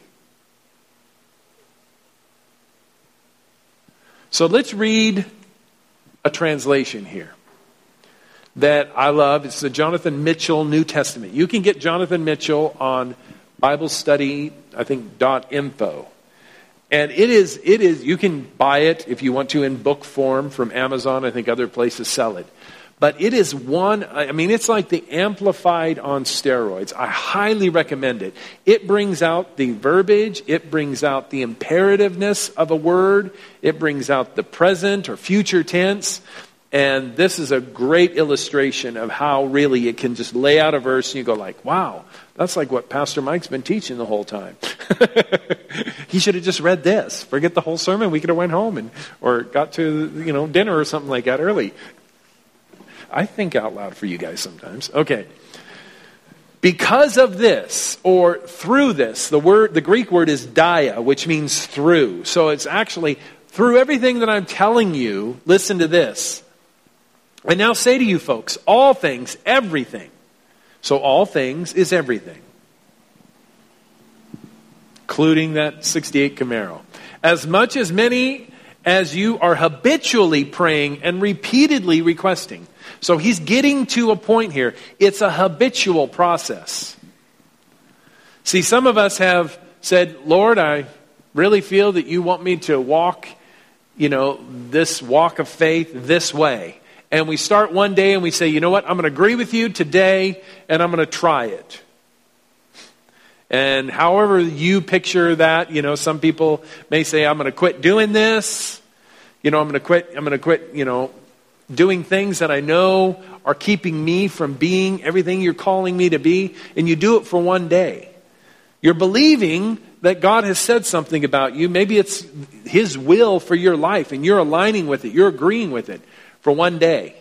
So let's read a translation here that I love. It's the Jonathan Mitchell New Testament. You can get Jonathan Mitchell on Bible Study, I think, .info. And it is, it is, you can buy it if you want to in book form from Amazon. I think other places sell it. But it is one, I mean, it's like the Amplified on steroids. I highly recommend it. It brings out the verbiage. It brings out the imperativeness of a word. It brings out the present or future tense. And this is a great illustration of how really it can just lay out a verse and you go like, wow, that's like what Pastor Mike's been teaching the whole time. He should have just read this. Forget the whole sermon. We could have went home and or got to, you know, dinner or something like that early. I think out loud for you guys sometimes. Okay. Because of this, or through this, the word, the Greek word is dia, which means through. So it's actually through everything that I'm telling you. Listen to this. I now say to you folks, all things, everything. So all things is everything. Including that sixty-eight Camaro. As much as many as you are habitually praying and repeatedly requesting. So he's getting to a point here. It's a habitual process. See, some of us have said, Lord, I really feel that you want me to walk, you know, this walk of faith this way. And we start one day and we say, you know what, I'm going to agree with you today and I'm going to try it. And however you picture that, you know, some people may say, I'm going to quit doing this. You know, I'm going to quit, I'm going to quit, you know, doing things that I know are keeping me from being everything you're calling me to be. And you do it for one day. You're believing that God has said something about you. Maybe it's his will for your life and you're aligning with it. You're agreeing with it for one day.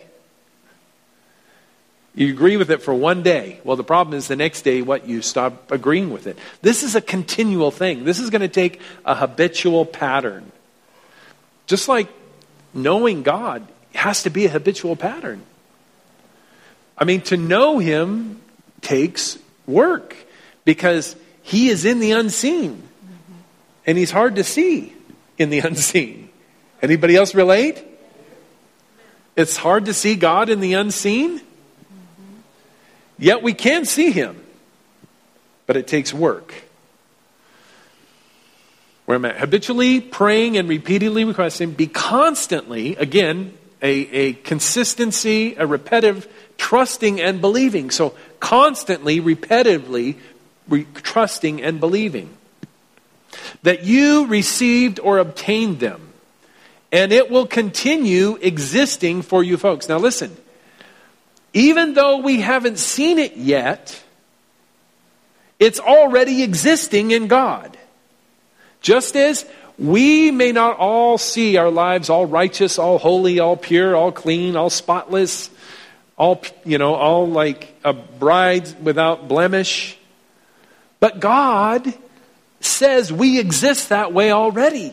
You agree with it for one day. Well, the problem is the next day, what, you stop agreeing with it. This is a continual thing. This is going to take a habitual pattern. Just like knowing God has to be a habitual pattern. I mean, to know him takes work because he is in the unseen. And he's hard to see in the unseen. Anybody else relate? It's hard to see God in the unseen. Yet we can see him. But it takes work. where I'm at. Habitually praying and repeatedly requesting. Be constantly, again, a, a consistency, a repetitive trusting and believing. So constantly, repetitively re- trusting and believing. That you received or obtained them. And it will continue existing for you folks. Now listen, even though we haven't seen it yet, it's already existing in God. Just as we may not all see our lives all righteous, all holy, all pure, all clean, all spotless, all, you know, all like a bride without blemish. But God says we exist that way already.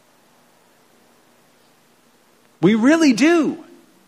We really do.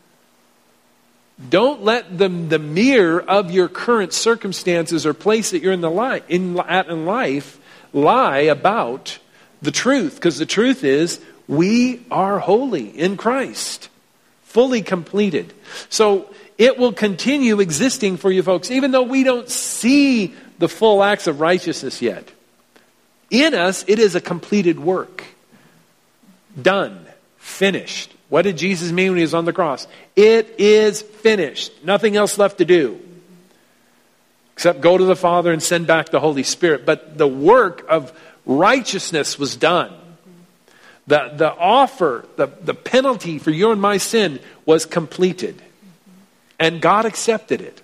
Don't let the, the mirror of your current circumstances or place that you're in the li- in, at in life lie about the truth. Because the truth is, we are holy in Christ. Fully completed. So it will continue existing for you folks, even though we don't see the full acts of righteousness yet. In us, it is a completed work. Done. Finished. What did Jesus mean when he was on the cross? It is finished. Nothing else left to do. Except go to the Father and send back the Holy Spirit. But the work of righteousness was done. The, the offer, the, the penalty for your and my sin was completed. And God accepted it.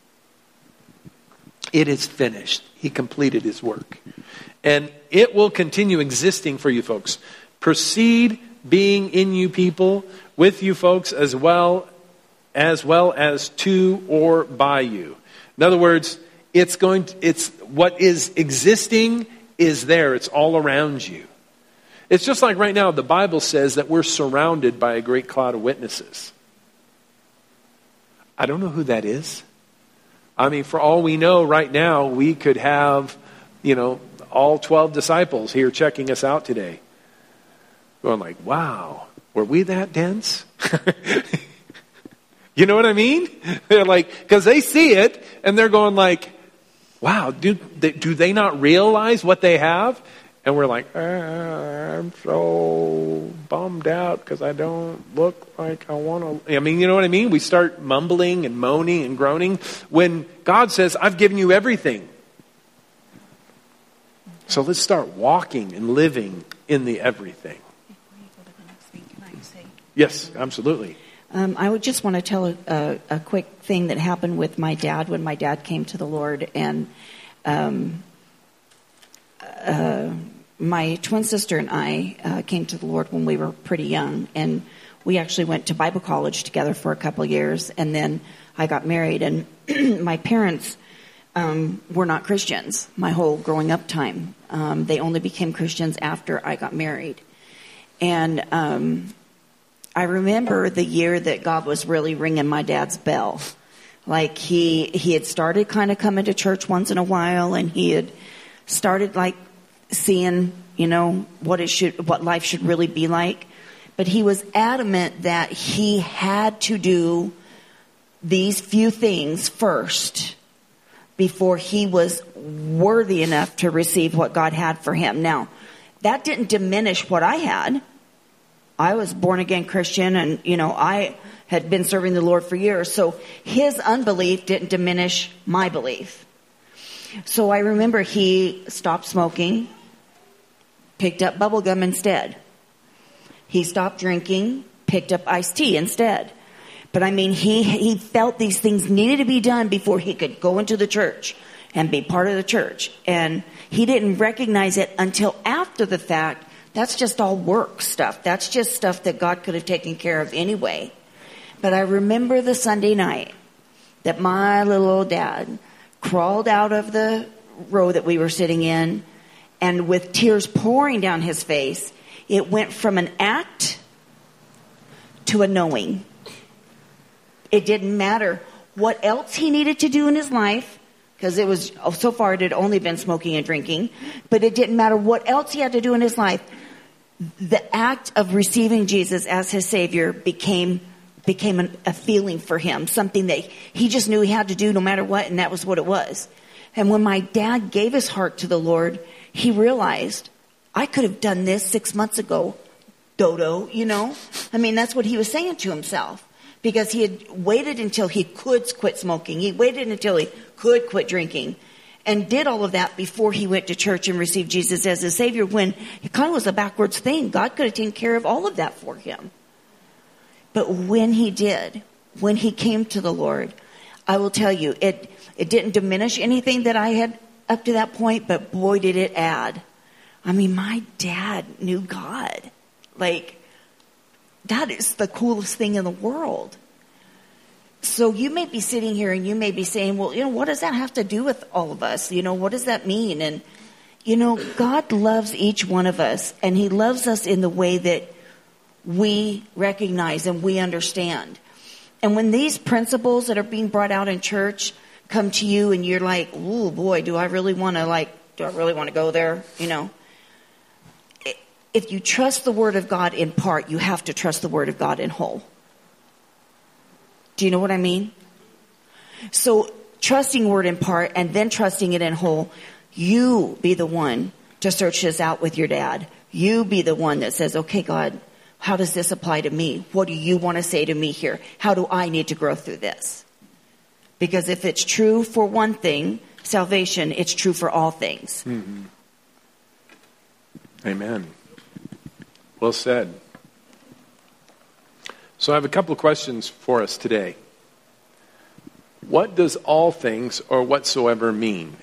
It is finished. He completed his work. And it will continue existing for you folks. Proceed being in you people, with you folks, as well as well as to or by you. In other words, it's going to, it's what is existing is there. It's all around you. It's just like right now, the Bible says that we're surrounded by a great cloud of witnesses. I don't know who that is. I mean, for all we know right now, we could have, you know, all twelve disciples here checking us out today. Going like, wow, were we that dense? You know what I mean? They're like, because they see it and they're going like, wow, do they, do they not realize what they have? And we're like, ah, I'm so bummed out because I don't look like I want to. I mean, you know what I mean? We start mumbling and moaning and groaning when God says, I've given you everything. So let's start walking and living in the everything. Yes, absolutely. Um, I would just want to tell a, a, a quick thing that happened with my dad when my dad came to the Lord. And um, uh, my twin sister and I uh, came to the Lord when we were pretty young. And we actually went to Bible college together for a couple of years. And then I got married. And my parents um, were not Christians my whole growing up time. Um, they only became Christians after I got married. And Um, I remember the year that God was really ringing my dad's bell. Like he, he had started kind of coming to church once in a while, and he had started like seeing, you know, what it should, what life should really be like. But he was adamant that he had to do these few things first before he was worthy enough to receive what God had for him. Now, that didn't diminish what I had. I was born again Christian, and, you know, I had been serving the Lord for years. So his unbelief didn't diminish my belief. So I remember he stopped smoking, picked up bubble gum instead. He stopped drinking, picked up iced tea instead. But I mean, he, he felt these things needed to be done before he could go into the church and be part of the church. And he didn't recognize it until after the fact. That's just all work stuff. That's just stuff that God could have taken care of anyway. But I remember the Sunday night that my little old dad crawled out of the row that we were sitting in, and with tears pouring down his face, it went from an act to a knowing. It didn't matter what else he needed to do in his life, because it was, so far it had only been smoking and drinking, but it didn't matter what else he had to do in his life. The act of receiving Jesus as his Savior became became an, a feeling for him, something that he just knew he had to do no matter what, and that was what it was. And when my dad gave his heart to the Lord, he realized I could have done this six months ago, Dodo, you know? I mean, that's what he was saying to himself. Because he had waited until he could quit smoking. He waited until he could quit drinking. And did all of that before he went to church and received Jesus as his Savior, when it kind of was a backwards thing. God could have taken care of all of that for him. But when he did, when he came to the Lord, I will tell you, it, it didn't diminish anything that I had up to that point, but boy, did it add. I mean, my dad knew God. Like, that is the coolest thing in the world. So you may be sitting here and you may be saying, well, you know, what does that have to do with all of us? You know, what does that mean? And, you know, God loves each one of us, and he loves us in the way that we recognize and we understand. And when these principles that are being brought out in church come to you and you're like, oh boy, do I really want to like, do I really want to go there? You know, if you trust the Word of God in part, you have to trust the Word of God in whole. Do you know what I mean? So trusting Word in part and then trusting it in whole, you be the one to search this out with your dad. You be the one that says, okay, God, how does this apply to me? What do you want to say to me here? How do I need to grow through this? Because if it's true for one thing, salvation, it's true for all things. Mm-hmm. Amen. Well said. So I have a couple of questions for us today. What does all things or whatsoever mean?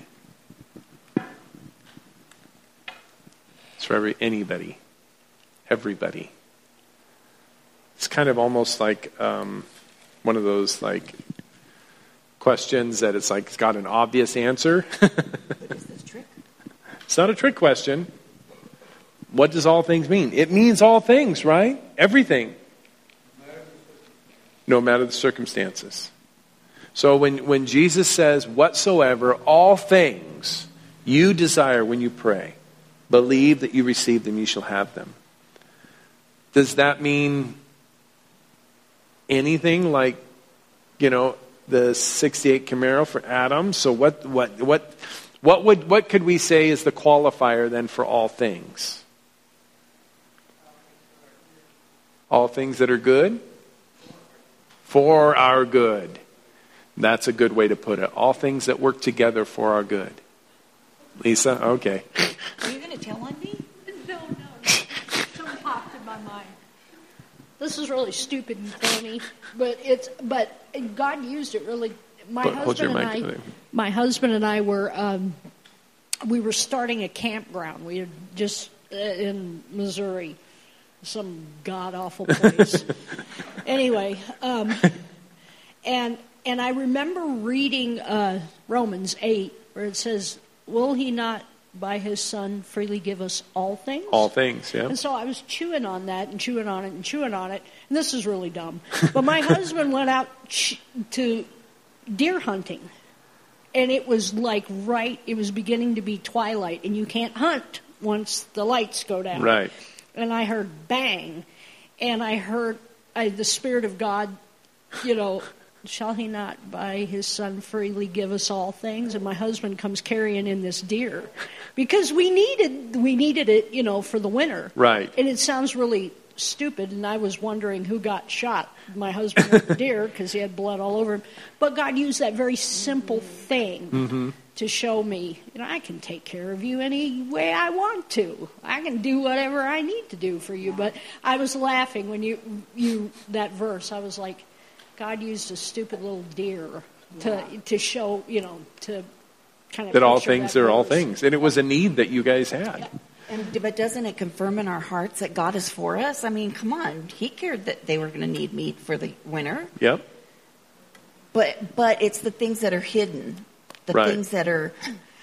It's for every, anybody, everybody. It's kind of almost like um, one of those like questions that it's like it's got an obvious answer. But is this trick? It's not a trick question. What does all things mean? It means all things, right? Everything. No matter the circumstances. So when, when Jesus says, whatsoever, all things you desire when you pray, believe that you receive them, you shall have them. Does that mean anything like, you know, the sixty-eight Camaro for Adam? So what, what, what, what would, what could we say is the qualifier then for all things? All things that are good? For our good. That's a good way to put it. All things that work together for our good. Lisa? Okay. Are you going to tell on me? No, no. Something popped in my mind. This is really stupid and funny, but it's but God used it really. My Hold husband your and mic I, there. my husband and I were um, we were starting a campground. We had just uh, in Missouri, some god awful place. Anyway, um, and and I remember reading uh, Romans eight, where it says, "Will He not by His Son freely give us all things?" All things, yeah. And so I was chewing on that and chewing on it and chewing on it. And this is really dumb, but my husband went out ch- to deer hunting, and it was like right. It was beginning to be twilight, and you can't hunt once the lights go down. Right. And I heard bang, and I heard I, the Spirit of God, you know, shall He not by His Son freely give us all things? And my husband comes carrying in this deer because we needed we needed it, you know, for the winter. Right. And it sounds really stupid, and I was wondering who got shot. My husband or the deer, because he had blood all over him. But God used that very simple thing Mm-hmm. to show me, you know, I can take care of you any way I want to. I can do whatever I need to do for you. But I was laughing when you you that verse. I was like, God used a stupid little deer to to show, you know, to kind of That all picture things that are all verse. things. And it was a need that you guys had. And but doesn't it confirm in our hearts that God is for us? I mean, come on. He cared that they were going to need meat for the winter. Yep. But but it's the things that are hidden, the Right. things that are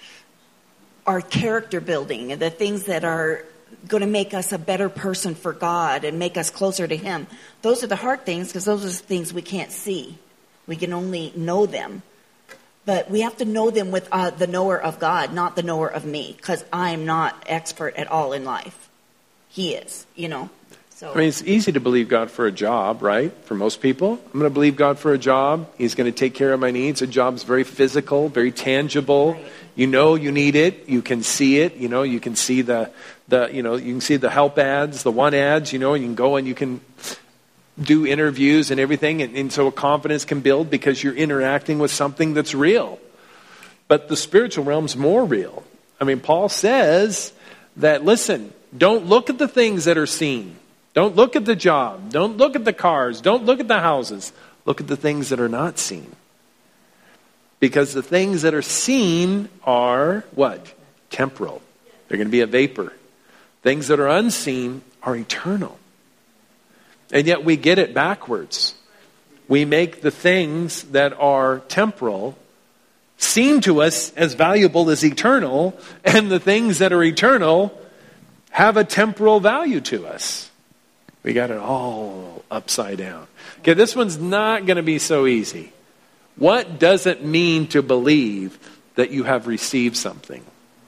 are character building, and the things that are going to make us a better person for God and make us closer to Him. Those are the hard things, because those are the things we can't see. We can only know them. But we have to know them with uh, the knower of God, not the knower of me, because I'm not expert at all in life. He is, you know. So I mean, it's easy to believe God for a job, right? For most people. I'm going to believe God for a job. He's going to take care of my needs. A job's very physical, very tangible. Right. You know you need it. You can see it. You know, you can see the the, you know, you can see the help ads, the one ads, you know, and you can go and you can do interviews and everything. And, and so confidence can build because you're interacting with something that's real. But the spiritual realm's more real. I mean, Paul says that, listen, don't look at the things that are seen. Don't look at the job. Don't look at the cars. Don't look at the houses. Look at the things that are not seen. Because the things that are seen are what? Temporal. They're going to be a vapor. Things that are unseen are eternal. And yet we get it backwards. We make the things that are temporal seem to us as valuable as eternal, and the things that are eternal have a temporal value to us. We got it all upside down. Okay, this one's not going to be so easy. What does it mean to believe that you have received something?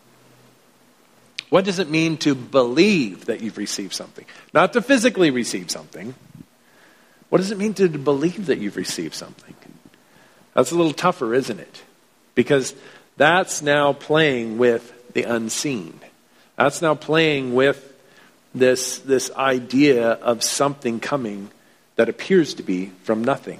What does it mean to believe that you've received something? Not to physically receive something. What does it mean to believe that you've received something? That's a little tougher, isn't it? Because that's now playing with the unseen. That's now playing with this, this idea of something coming that appears to be from nothing.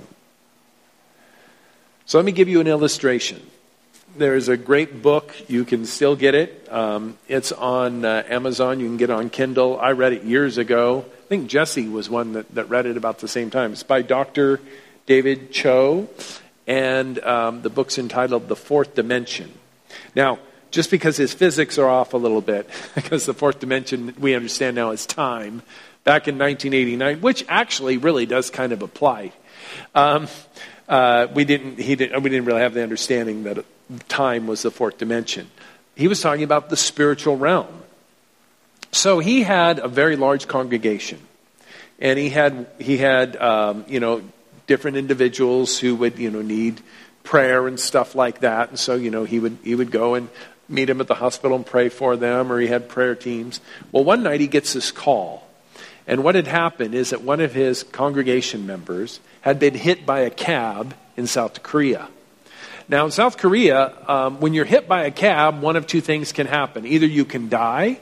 So let me give you an illustration. There is a great book. You can still get it. Um, it's on uh, Amazon. You can get it on Kindle. I read it years ago. I think Jesse was one that, that read it about the same time. It's by Doctor David Cho. And um, the book's entitled The Fourth Dimension. Now, just because his physics are off a little bit, because the fourth dimension we understand now is time, back in nineteen eighty-nine, which actually really does kind of apply. Um, uh, we didn't. He didn't. We didn't really have the understanding that time was the fourth dimension. He was talking about the spiritual realm. So he had a very large congregation, and he had he had um, you know. different individuals who would, you know, need prayer and stuff like that. And so, you know, he would he would go and meet them at the hospital and pray for them, or he had prayer teams. Well, one night he gets this call. And what had happened is that one of his congregation members had been hit by a cab in South Korea. Now, in South Korea, um, when you're hit by a cab, one of two things can happen. Either you can die,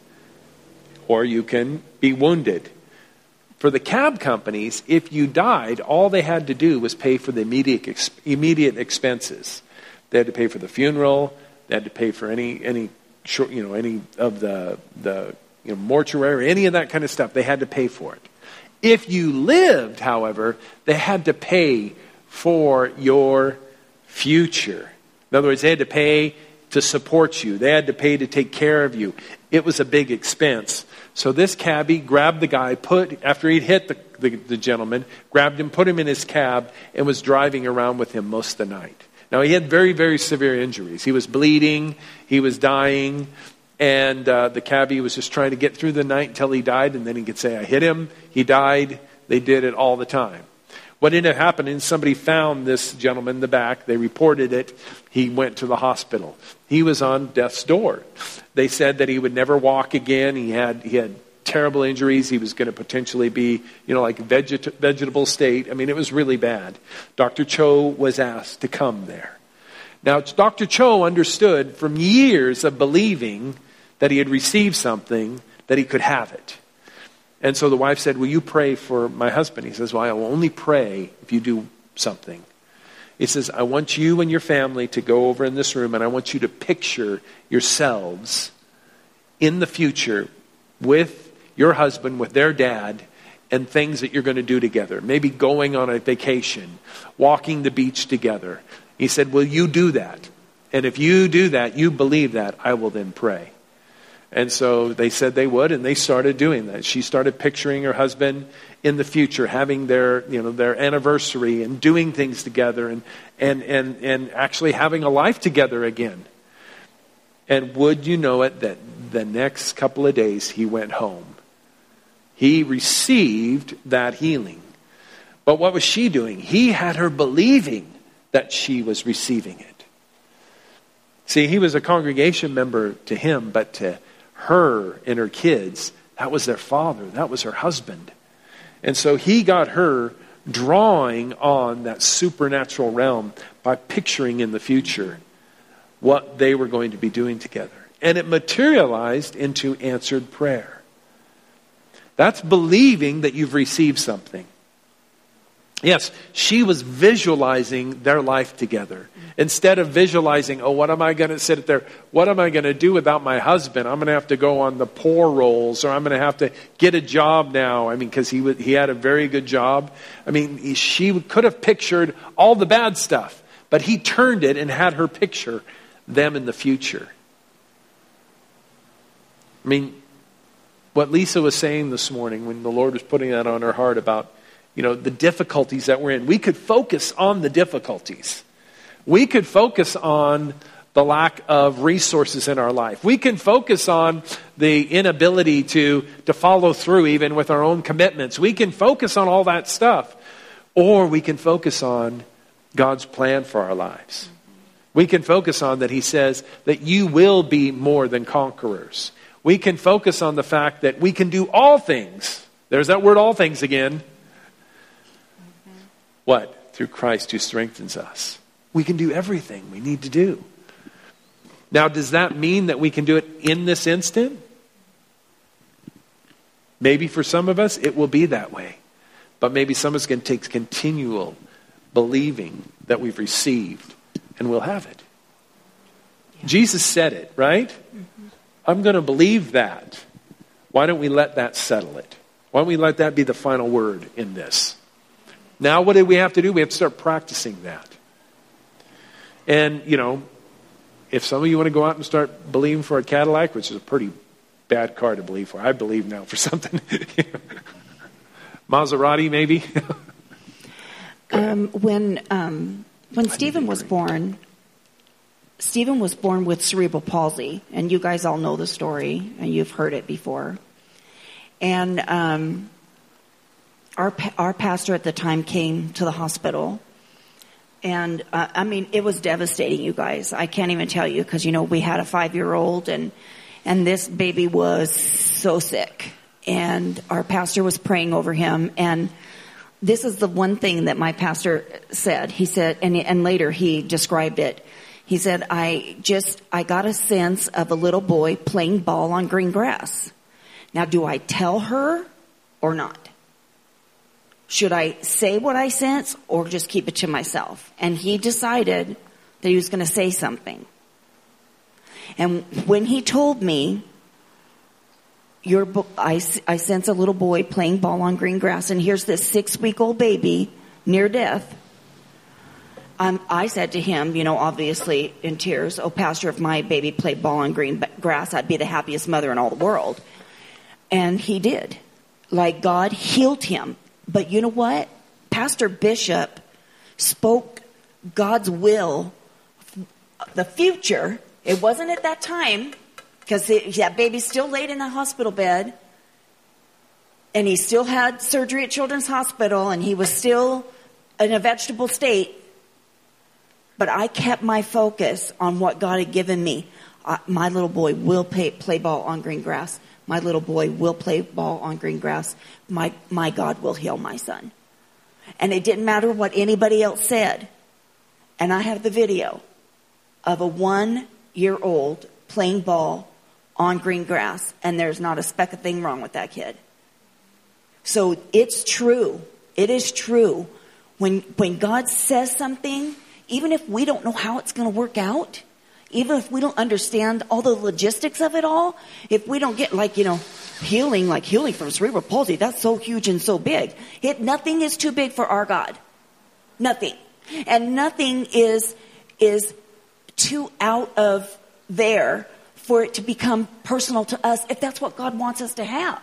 or you can be wounded. For the cab companies, if you died, all they had to do was pay for the immediate ex- immediate expenses. They had to pay for the funeral. They had to pay for any any short, you know, any of the the you know, mortuary, any of that kind of stuff. They had to pay for it. If you lived, however, they had to pay for your future. In other words, they had to pay to support you. They had to pay to take care of you. It was a big expense. So this cabbie grabbed the guy, put after he'd hit the, the, the gentleman, grabbed him, put him in his cab, and was driving around with him most of the night. Now, he had very, very severe injuries. He was bleeding. He was dying. And uh, the cabbie was just trying to get through the night until he died. And then he could say, I hit him. He died. They did it all the time. What ended up happening, somebody found this gentleman in the back. They reported it. He went to the hospital. He was on death's door. They said that he would never walk again. He had he had terrible injuries. He was going to potentially be, you know, like veget- vegetable state. I mean, it was really bad. Doctor Cho was asked to come there. Now, Doctor Cho understood from years of believing that he had received something, that he could have it. And so the wife said, will you pray for my husband? He says, well, I will only pray if you do something. He says, I want you and your family to go over in this room, and I want you to picture yourselves in the future with your husband, with their dad, and things that you're going to do together. Maybe going on a vacation, walking the beach together. He said, will you do that? And if you do that, you believe that, I will then pray. And so they said they would, and they started doing that. She started picturing her husband in the future, having their, you know, their anniversary and doing things together, and and and and actually having a life together again. And would you know it, that the next couple of days he went home. He received that healing. But what was she doing? He had her believing that she was receiving it. See, he was a congregation member to him, but to her and her kids, that was their father. That was her husband. And so he got her drawing on that supernatural realm by picturing in the future what they were going to be doing together. And it materialized into answered prayer. That's believing that you've received something. Yes, she was visualizing their life together. Instead of visualizing, oh, what am I going to sit there? What am I going to do without my husband? I'm going to have to go on the poor rolls, or I'm going to have to get a job now. I mean, because he, he had a very good job. I mean, she could have pictured all the bad stuff, but he turned it and had her picture them in the future. I mean, what Lisa was saying this morning when the Lord was putting that on her heart about, you know, the difficulties that we're in. We could focus on the difficulties. We could focus on the lack of resources in our life. We can focus on the inability to, to follow through even with our own commitments. We can focus on all that stuff. Or we can focus on God's plan for our lives. We can focus on that He says that you will be more than conquerors. We can focus on the fact that we can do all things. There's that word all things again. Mm-hmm. What? Through Christ who strengthens us. We can do everything we need to do. Now, does that mean that we can do it in this instant? Maybe for some of us, it will be that way. But maybe some of us can take continual believing that we've received and we'll have it. Yeah. Jesus said it, right? Mm-hmm. I'm going to believe that. Why don't we let that settle it? Why don't we let that be the final word in this? Now, what do we have to do? We have to start practicing that. And, you know, if some of you want to go out and start believing for a Cadillac, which is a pretty bad car to believe for. I believe now for something. Maserati, maybe? um, when um, when Stephen was born, Stephen was born with cerebral palsy. And you guys all know the story, and you've heard it before. And um, our our pastor at the time came to the hospital. And, uh, I mean, it was devastating, you guys. I can't even tell you because, you know, we had a five-year-old and and this baby was so sick. And our pastor was praying over him. And this is the one thing that my pastor said. He said, and, and later he described it. He said, I just, I got a sense of a little boy playing ball on green grass. Now, do I tell her or not? Should I say what I sense or just keep it to myself? And he decided that he was going to say something. And when he told me, Your, I, I sense a little boy playing ball on green grass, and here's this six-week-old baby near death. Um, I said to him, you know, obviously in tears, oh, Pastor, if my baby played ball on green grass, I'd be the happiest mother in all the world. And he did. Like God healed him. But you know what? Pastor Bishop spoke God's will, the future. It wasn't at that time, because that baby's still laid in the hospital bed. And he still had surgery at Children's Hospital, and he was still in a vegetable state. But I kept my focus on what God had given me. Uh, my little boy will play, play ball on green grass. My little boy will play ball on green grass. My, my God will heal my son. And it didn't matter what anybody else said. And I have the video of a one-year-old playing ball on green grass. And there's not a speck of thing wrong with that kid. So it's true. It is true. When, when God says something, even if we don't know how it's going to work out, even if we don't understand all the logistics of it all, if we don't get like, you know, healing, like healing from cerebral palsy, that's so huge and so big. It, nothing is too big for our God. Nothing. And nothing is, is too out of there for it to become personal to us if that's what God wants us to have.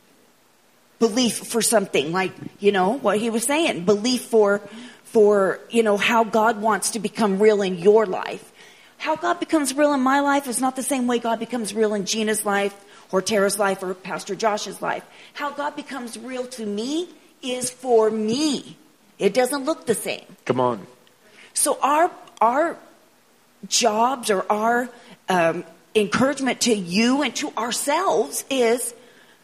Belief for something like, you know, what he was saying. Belief for, for, you know, how God wants to become real in your life. How God becomes real in my life is not the same way God becomes real in Gina's life or Tara's life or Pastor Josh's life. How God becomes real to me is for me. It doesn't look the same. Come on. So our our jobs or our um, encouragement to you and to ourselves is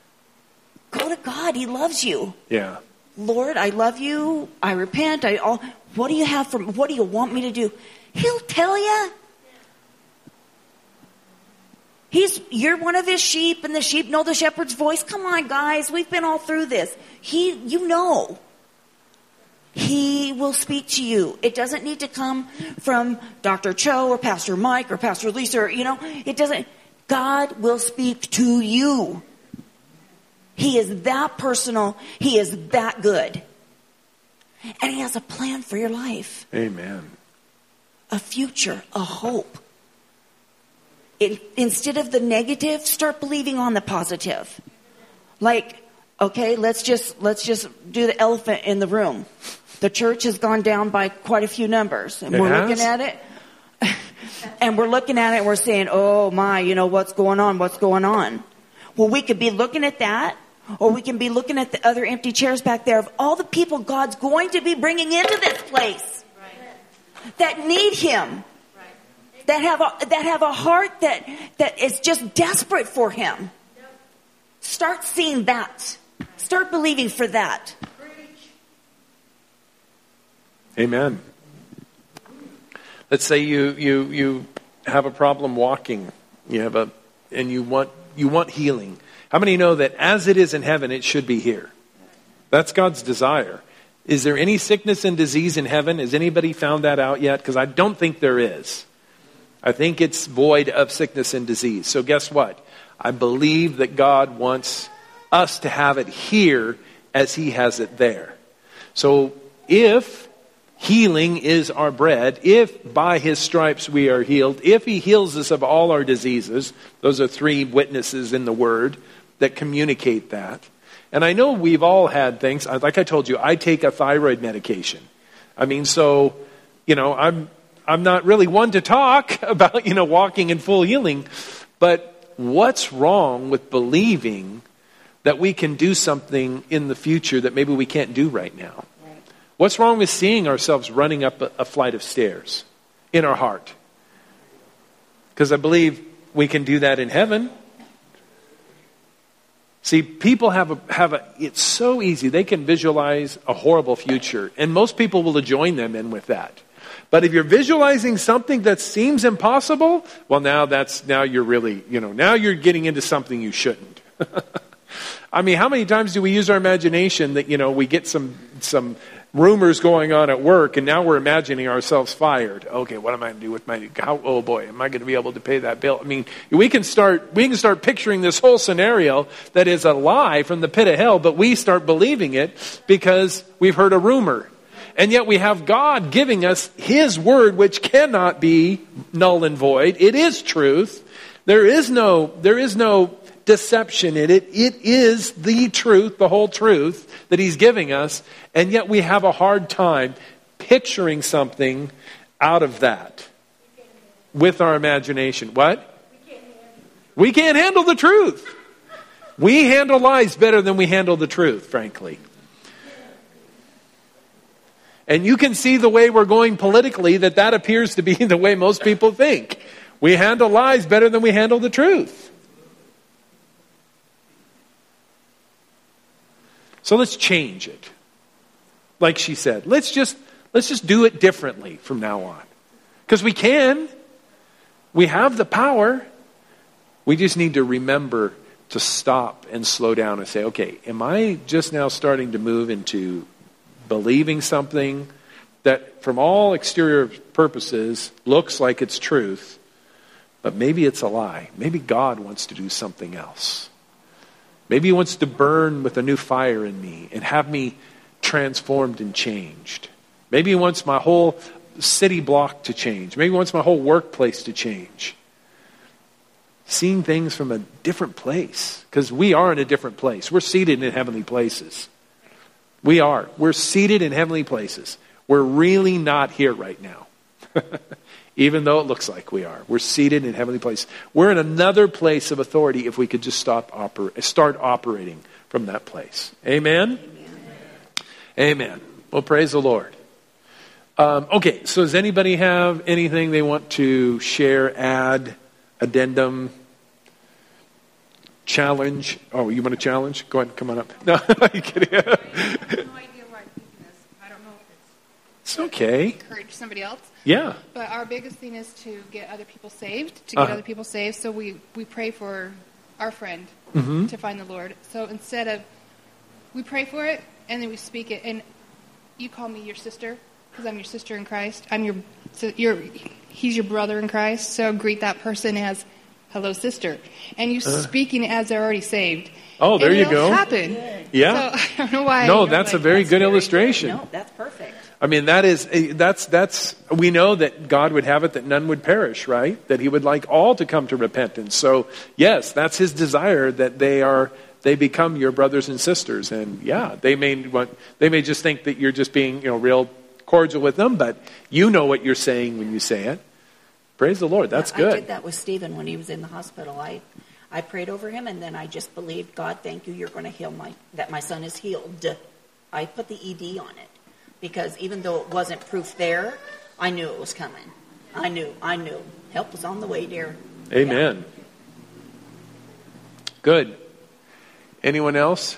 go to God. He loves you. Yeah. Lord, I love you. I repent. I all. What do you have for? What do you want me to do? He'll tell you. He's, you're one of his sheep, and the sheep know the shepherd's voice. Come on, guys. We've been all through this. He, you know. He will speak to you. It doesn't need to come from Doctor Cho or Pastor Mike or Pastor Lisa, or, you know, it doesn't. God will speak to you. He is that personal. He is that good. And he has a plan for your life. Amen. A future, a hope. It, instead of the negative, start believing on the positive. Like, okay, let's just let's just do the elephant in the room. The church has gone down by quite a few numbers, and it we're has? looking at it, and we're looking at it, and we're saying, "Oh my, you know what's going on? What's going on?" Well, we could be looking at that, or we can be looking at the other empty chairs back there of all the people God's going to be bringing into this place right. that need Him. That have a, that have a heart that, that is just desperate for Him. Start seeing that. Start believing for that. Amen. Let's say you you you have a problem walking. You have a and you want you want healing. How many know that as it is in heaven, it should be here? That's God's desire. Is there any sickness and disease in heaven? Has anybody found that out yet? Because I don't think there is. I think it's void of sickness and disease. So guess what? I believe that God wants us to have it here as He has it there. So if healing is our bread, if by His stripes we are healed, if He heals us of all our diseases, those are three witnesses in the Word that communicate that. And I know we've all had things. Like I told you, I take a thyroid medication. I mean, so, you know, I'm... I'm not really one to talk about, you know, walking in full healing, but what's wrong with believing that we can do something in the future that maybe we can't do right now? Right. What's wrong with seeing ourselves running up a, a flight of stairs in our heart? Because I believe we can do that in heaven. See, people have a, have a, it's so easy. They can visualize a horrible future, and most people will join them in with that. But if you're visualizing something that seems impossible, well, now that's, now you're really, you know, now you're getting into something you shouldn't. I mean, how many times do we use our imagination that, you know, we get some, some rumors going on at work and now we're imagining ourselves fired. Okay, what am I going to do with my, how, oh boy, am I going to be able to pay that bill? I mean, we can start, we can start picturing this whole scenario that is a lie from the pit of hell, but we start believing it because we've heard a rumor. And yet we have God giving us His word, which cannot be null and void. It is truth. There is no, there is no deception in it. It is the truth, the whole truth that He's giving us. And yet we have a hard time picturing something out of that with our imagination. What? We can't handle the truth. We handle lies better than we handle the truth, frankly. And you can see the way we're going politically that that appears to be the way most people think. We handle lies better than we handle the truth. So let's change it. Like she said, let's just let's just do it differently from now on. Because we can. We have the power. We just need to remember to stop and slow down and say, okay, am I just now starting to move into believing something that from all exterior purposes looks like it's truth, but maybe it's a lie. Maybe God wants to do something else. Maybe He wants to burn with a new fire in me and have me transformed and changed. Maybe He wants my whole city block to change. Maybe He wants my whole workplace to change. Seeing things from a different place, because we are in a different place. We're seated in heavenly places. We are. We're seated in heavenly places. We're really not here right now. Even though it looks like we are. We're seated in heavenly places. We're in another place of authority if we could just stop oper- start operating from that place. Amen? Amen. Amen. Well, praise the Lord. Um, okay, so does anybody have anything they want to share, add, addendum, challenge? Oh, you want to challenge? Go ahead, come on up. No, I'm kidding. I have no idea where I'm thinking this. I don't know if it's It's okay. Encourage somebody else. Yeah. But our biggest thing is to get other people saved, to get Uh-huh. other people saved. So we, we pray for our friend Mm-hmm. to find the Lord. So instead of, we pray for it, and then we speak it. And you call me your sister, because I'm your sister in Christ. I'm your, so you're, he's your brother in Christ. So greet that person as, hello, sister. And you Uh. speaking it as they're already saved. Oh, there and you it'll go. happen. Yeah. So I don't know why. No, you're that's a like, very That's good very illustration. No, that's perfect. I mean, that is, that's, that's, we know that God would have it that none would perish, right? That he would like all to come to repentance. So, yes, that's his desire, that they are, they become your brothers and sisters. And yeah, they may want, they may just think that you're just being, you know, real cordial with them, but you know what you're saying when you say it. Praise the Lord. That's I good. did that with Stephen when he was in the hospital. I, I prayed over him, and then I just believed, God, thank you, you're going to heal my, that my son is healed. I put the E D on it. Because even though it wasn't proof there, I knew it was coming. I knew, I knew. Help was on the way, dear. Amen. Yeah. Good. Anyone else?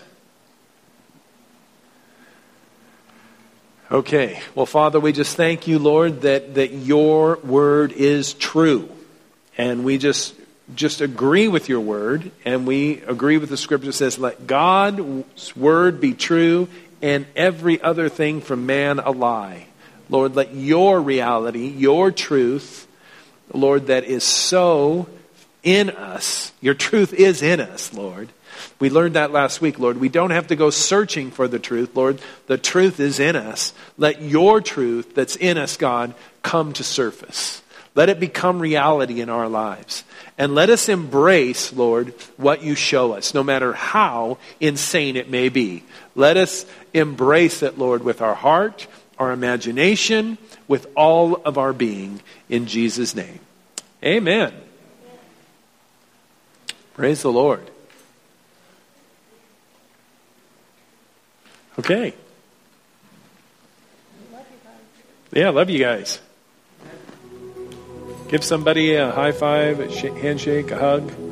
Okay. Well, Father, we just thank you, Lord, that, that your word is true. And we just just agree with your word. And we agree with the scripture that says, let God's word be true and every other thing from man a lie. Lord, let your reality, your truth, Lord, that is so in us, your truth is in us, Lord. We learned that last week, Lord. We don't have to go searching for the truth, Lord. The truth is in us. Let your truth that's in us, God, come to surface. Let it become reality in our lives. And let us embrace, Lord, what you show us, no matter how insane it may be. Let us embrace it, Lord, with our heart, our imagination, with all of our being, in Jesus' name. Amen. Praise the Lord. Okay. Yeah, love you guys. Give somebody a high five, a sh- handshake, a hug.